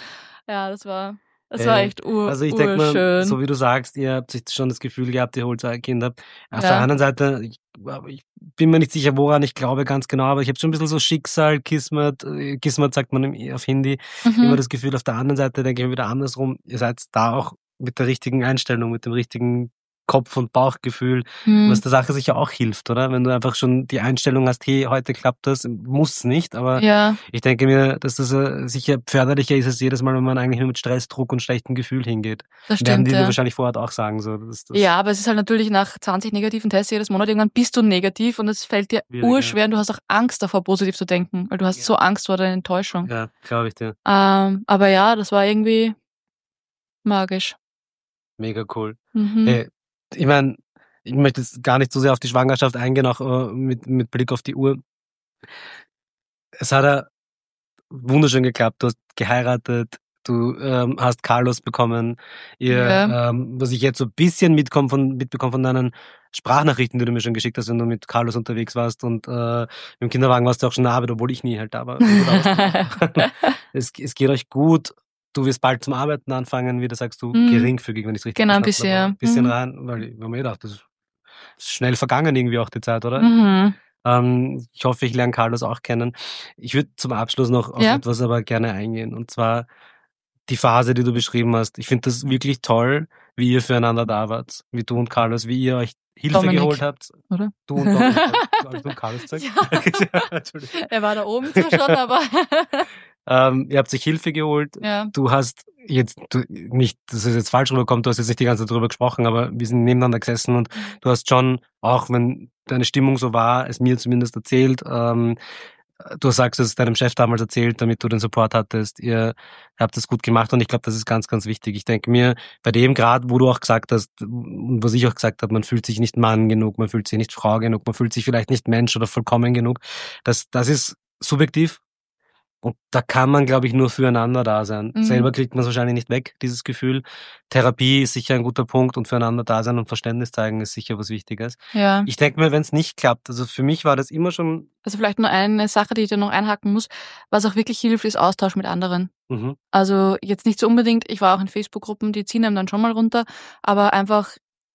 Ja, das war, das war Äh, echt ur, Also ich denke mal, urschön. so wie du sagst, ihr habt sich schon das Gefühl gehabt, ihr holt euer Kind ab. Auf Ja. der anderen Seite, ich, ich bin mir nicht sicher, woran ich glaube ganz genau, aber ich habe schon ein bisschen so Schicksal, Kismet, äh, Kismet sagt man im- auf Hindi, immer Mhm. das Gefühl. Auf der anderen Seite denke ich mir wieder andersrum, ihr seid da auch mit der richtigen Einstellung, mit dem richtigen Kopf- und Bauchgefühl, was Mhm. der Sache sicher auch hilft, oder? Wenn du einfach schon die Einstellung hast, hey, heute klappt das, muss nicht, aber Ja, ich denke mir, dass das äh, sicher förderlicher ist als jedes Mal, wenn man eigentlich nur mit Stress, Druck und schlechtem Gefühl hingeht. das Werden stimmt, die dir ja. wahrscheinlich vor Ort auch sagen, so, dass das Ja, aber es ist halt natürlich nach zwanzig negativen Tests jedes Monat, irgendwann bist du negativ und es fällt dir Schwierig, ja. urschwer und du hast auch Angst davor, positiv zu denken, weil du hast Ja. so Angst vor der Enttäuschung. Ja, glaube ich dir. Ähm, aber ja, das war irgendwie magisch. Mega cool. Mhm. Hey, ich meine, ich möchte jetzt gar nicht so sehr auf die Schwangerschaft eingehen, auch äh, mit, mit Blick auf die Uhr. Es hat ja wunderschön geklappt. Du hast geheiratet, du ähm, hast Carlos bekommen. Ihr, Ja. ähm, was ich jetzt so ein bisschen mitkomme von, mitbekomme von deinen Sprachnachrichten, die du mir schon geschickt hast, wenn du mit Carlos unterwegs warst und äh, im Kinderwagen warst du auch schon in der Arbeit, obwohl ich nie halt da war. Du da warst. es, es geht euch gut. Du wirst bald zum Arbeiten anfangen, wie du sagst, du Mhm. geringfügig, wenn ich es richtig Genau, ein verstanden habe. bisschen, Ein bisschen mhm. rein, weil ich habe mir gedacht, das ist schnell vergangen irgendwie auch die Zeit, oder? Mhm. Ähm, ich hoffe, ich lerne Carlos auch kennen. Ich würde zum Abschluss noch auf Ja. etwas aber gerne eingehen. Und zwar die Phase, die du beschrieben hast. Ich finde das wirklich toll, wie ihr füreinander da wart. Wie du und Carlos, wie ihr euch Hilfe Dominik, geholt habt. oder? Du und Dominik. Also du und Carlos gesagt? Ja. Entschuldigung. Er war da oben zwar schon, aber Ähm, ihr habt euch Hilfe geholt. ja. Du hast jetzt du, nicht, dass es jetzt falsch rüberkommt, du hast jetzt nicht die ganze Zeit drüber gesprochen, aber wir sind nebeneinander gesessen und du hast schon, auch wenn deine Stimmung so war, es mir zumindest erzählt, ähm, du sagst, du hast es deinem Chef damals erzählt, damit du den Support hattest. Ihr habt das gut gemacht und ich glaube, das ist ganz, ganz wichtig. Ich denke mir, bei dem Grad, wo du auch gesagt hast, und was ich auch gesagt habe, man fühlt sich nicht Mann genug, man fühlt sich nicht Frau genug, man fühlt sich vielleicht nicht Mensch oder vollkommen genug. Das, das ist subjektiv. Und da kann man, glaube ich, nur füreinander da sein. Mhm. Selber kriegt man es wahrscheinlich nicht weg, dieses Gefühl. Therapie ist sicher ein guter Punkt und füreinander da sein und Verständnis zeigen ist sicher was Wichtiges. Ja. Ich denke mir, wenn es nicht klappt, also für mich war das immer schon... Also vielleicht nur eine Sache, die ich da noch einhaken muss. Was auch wirklich hilft, ist Austausch mit anderen. Mhm. Also jetzt nicht so unbedingt, ich war auch in Facebook-Gruppen, die ziehen einem dann schon mal runter, aber einfach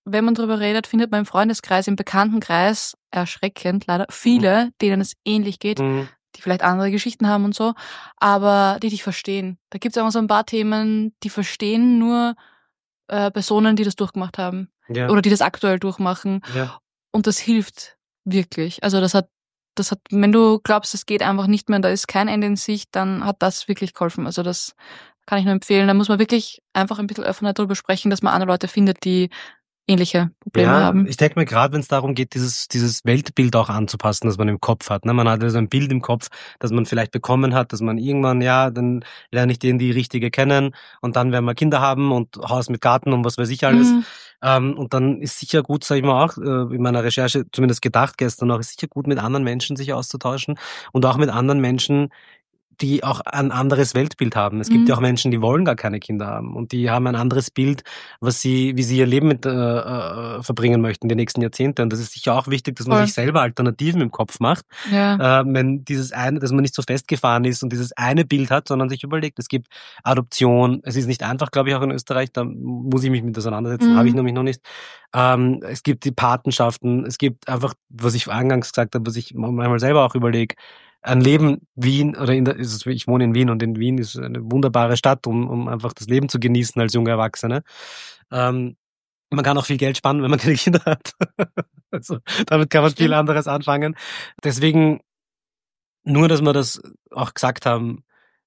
wenn man drüber redet, findet man im Freundeskreis, im Bekanntenkreis erschreckend leider viele, denen es ähnlich geht, Mhm. die vielleicht andere Geschichten haben und so, aber die dich verstehen. Da gibt es auch so ein paar Themen, die verstehen nur äh, Personen, die das durchgemacht haben Ja. oder die das aktuell durchmachen. Ja. Und das hilft wirklich. Also das hat, das hat, wenn du glaubst, es geht einfach nicht mehr, da ist kein Ende in Sicht, dann hat das wirklich geholfen. Also das kann ich nur empfehlen. Da muss man wirklich einfach ein bisschen offener darüber sprechen, dass man andere Leute findet, die ähnliche Probleme Ja, haben. ich denke mir gerade, wenn es darum geht, dieses dieses Weltbild auch anzupassen, das man im Kopf hat. Ne? Man hat also ein Bild im Kopf, das man vielleicht bekommen hat, dass man irgendwann, ja, dann lerne ich den die Richtige kennen und dann werden wir Kinder haben und Haus mit Garten und was weiß ich alles. Mhm. Ähm, und dann ist sicher gut, sag ich mal auch, äh, in meiner Recherche zumindest gedacht gestern auch, ist sicher gut, mit anderen Menschen sich auszutauschen und auch mit anderen Menschen, die auch ein anderes Weltbild haben. Es gibt Mhm. ja auch Menschen, die wollen gar keine Kinder haben und die haben ein anderes Bild, was sie, wie sie ihr Leben mit, äh, äh, verbringen möchten, die nächsten Jahrzehnte. Und das ist sicher auch wichtig, dass man Voll. sich selber Alternativen im Kopf macht. Ja. Äh, wenn dieses eine, dass man nicht so festgefahren ist und dieses eine Bild hat, sondern sich überlegt, es gibt Adoption. Es ist nicht einfach, glaube ich, auch in Österreich, da muss ich mich mit auseinandersetzen, Mhm. habe ich nämlich noch nicht. Ähm, es gibt die Patenschaften, es gibt einfach, was ich eingangs gesagt habe, was ich manchmal selber auch überlege, ein Leben Wien oder in der, ich wohne in Wien und in Wien ist eine wunderbare Stadt, um, um einfach das Leben zu genießen als junge Erwachsene. Ähm, man kann auch viel Geld sparen, wenn man keine Kinder hat. Also damit kann man Stimmt. viel anderes anfangen. Deswegen nur, dass wir das auch gesagt haben.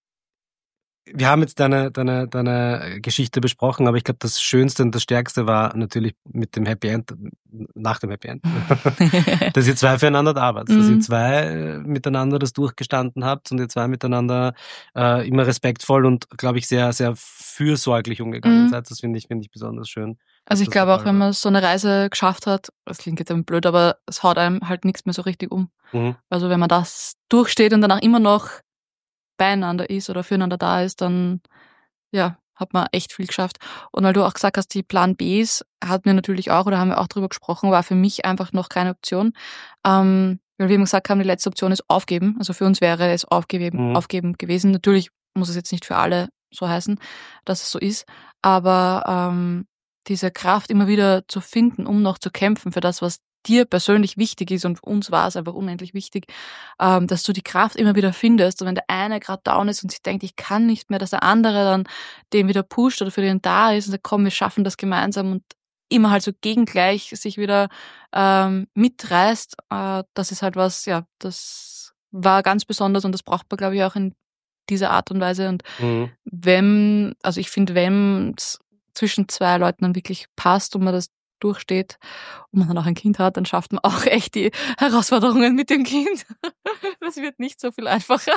Wir haben jetzt deine, deine, deine Geschichte besprochen, aber ich glaube, das Schönste und das Stärkste war natürlich mit dem Happy End, nach dem Happy End, dass ihr zwei füreinander da wart, dass ihr Mhm. zwei miteinander das durchgestanden habt und ihr zwei miteinander äh, immer respektvoll und, glaube ich, sehr, sehr fürsorglich umgegangen Mhm. seid. Das finde ich, finde ich besonders schön. Also dass ich das der glaube auch, Fall wenn war. man so eine Reise geschafft hat, das klingt jetzt ein blöd, aber es haut einem halt nichts mehr so richtig um. Mhm. Also wenn man das durchsteht und danach immer noch beieinander ist oder füreinander da ist, dann ja, hat man echt viel geschafft. Und weil du auch gesagt hast, die Plan Bs hatten wir natürlich auch oder haben wir auch drüber gesprochen, war für mich einfach noch keine Option. Ähm, weil wir eben gesagt haben, die letzte Option ist aufgeben. Also für uns wäre es aufgeben, Mhm. aufgeben gewesen. Natürlich muss es jetzt nicht für alle so heißen, dass es so ist, aber ähm, diese Kraft immer wieder zu finden, um noch zu kämpfen für das, was dir persönlich wichtig ist, und uns war es einfach unendlich wichtig, ähm, dass du die Kraft immer wieder findest. Und wenn der eine gerade down ist und sich denkt, ich kann nicht mehr, dass der andere dann den wieder pusht oder für den da ist und sagt, komm, wir schaffen das gemeinsam, und immer halt so gegengleich sich wieder ähm, mitreißt, äh, das ist halt was, ja, das war ganz besonders und das braucht man, glaube ich, auch in dieser Art und Weise. Und Mhm. wenn, also ich finde, wenn es zwischen zwei Leuten dann wirklich passt und man das durchsteht und man dann auch ein Kind hat, dann schafft man auch echt die Herausforderungen mit dem Kind. Das wird nicht so viel einfacher.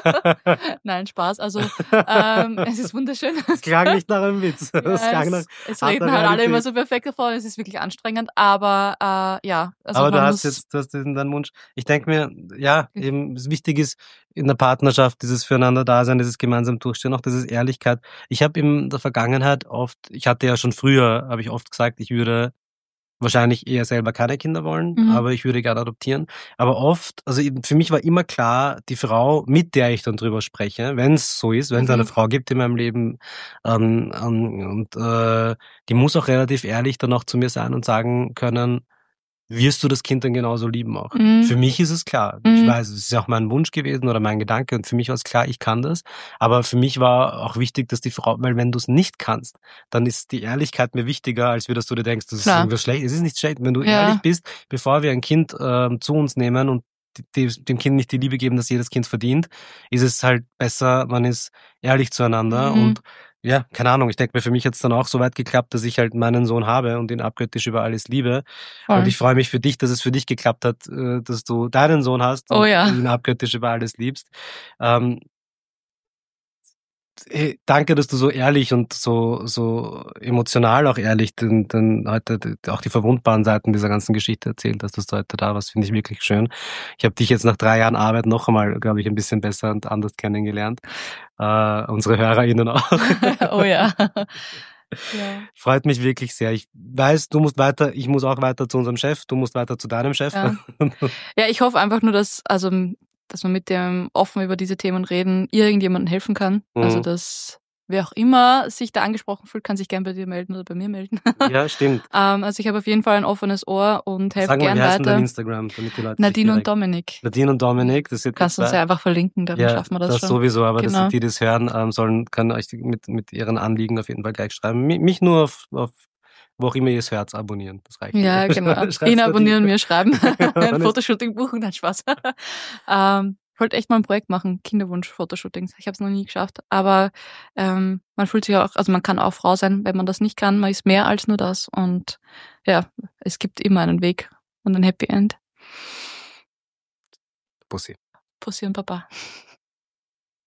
Nein, Spaß. Also ähm, es ist wunderschön. Das klang nicht nach einem Witz. Ja, Das klang nach es, es harter reden halt alle immer Realität. so perfekt davon, es ist wirklich anstrengend, aber äh, ja, also Aber du man hast muss jetzt, du hast diesen deinen Wunsch. Ich denke mir, ja, eben, es wichtig ist in der Partnerschaft dieses füreinander Dasein, dieses gemeinsam Durchstehen, auch dieses Ehrlichkeit. Ich habe in der Vergangenheit oft, ich hatte ja schon früher, habe ich oft gesagt, ich würde wahrscheinlich eher selber keine Kinder wollen, Mhm. aber ich würde gerne adoptieren. Aber oft, also eben für mich war immer klar, die Frau, mit der ich dann drüber spreche, wenn es so ist, wenn es Mhm. eine Frau gibt in meinem Leben, ähm, ähm, und äh, die muss auch relativ ehrlich dann auch zu mir sein und sagen können, wirst du das Kind dann genauso lieben auch? Mhm. Für mich ist es klar. Mhm. Ich weiß, es ist auch mein Wunsch gewesen oder mein Gedanke und für mich war es klar, ich kann das. Aber für mich war auch wichtig, dass die Frau, weil wenn du es nicht kannst, dann ist die Ehrlichkeit mir wichtiger, als wie dass du dir denkst, das ist Klar. irgendwas schlecht. Es ist nicht schlecht. Wenn du Ja. ehrlich bist, bevor wir ein Kind ähm, zu uns nehmen und die, dem Kind nicht die Liebe geben, dass jedes Kind verdient, ist es halt besser, man ist ehrlich zueinander Mhm. und ja, keine Ahnung, ich denke mir, für mich hat es dann auch so weit geklappt, dass ich halt meinen Sohn habe und ihn abgöttisch über alles liebe. Voll. Und ich freue mich für dich, dass es für dich geklappt hat, äh, dass du deinen Sohn hast und Oh ja. ihn abgöttisch über alles liebst. Ähm, eh, danke, dass du so ehrlich und so so emotional auch ehrlich denn, denn heute auch die verwundbaren Seiten dieser ganzen Geschichte erzählt hast, dass du heute da warst, finde ich wirklich schön. Ich habe dich jetzt nach drei Jahren Arbeit noch einmal, glaube ich, ein bisschen besser und anders kennengelernt. Äh, unsere HörerInnen auch. Oh ja. Ja. Freut mich wirklich sehr. Ich weiß, du musst weiter, ich muss auch weiter zu unserem Chef, du musst weiter zu deinem Chef. Ja. Ja, ich hoffe einfach nur, dass, also, dass man mit dem offen über diese Themen reden irgendjemandem helfen kann. Also Mhm. dass wer auch immer sich da angesprochen fühlt, kann sich gern bei dir melden oder bei mir melden. Ja, stimmt. ähm, also ich habe auf jeden Fall ein offenes Ohr und helfe Sag mal, gern wie heißt denn dein weiter. Instagram, damit die Leute sich Nadine und direkt- Dominik. Nadine und Dominik, das wird Kannst du uns ja einfach verlinken, dann ja, schaffen wir das, das schon. sowieso, aber Genau. dass die, die das hören, ähm, sollen, können euch die- mit, mit ihren Anliegen auf jeden Fall gleich schreiben. Mi- Mich nur auf, auf wo auch immer ihr es hört, abonnieren. Das reicht. Ja, mir. genau. Schreibt's Ihn Nadine. abonnieren, mir schreiben, ein Dann ist- Fotoshooting buchen, dann Spaß. ähm, ich wollte echt mal ein Projekt machen, Kinderwunsch-Fotoshootings. Ich habe es noch nie geschafft, aber ähm, man fühlt sich auch, also man kann auch Frau sein, wenn man das nicht kann. Man ist mehr als nur das und ja, es gibt immer einen Weg und ein Happy End. Pussy. Pussy und Papa.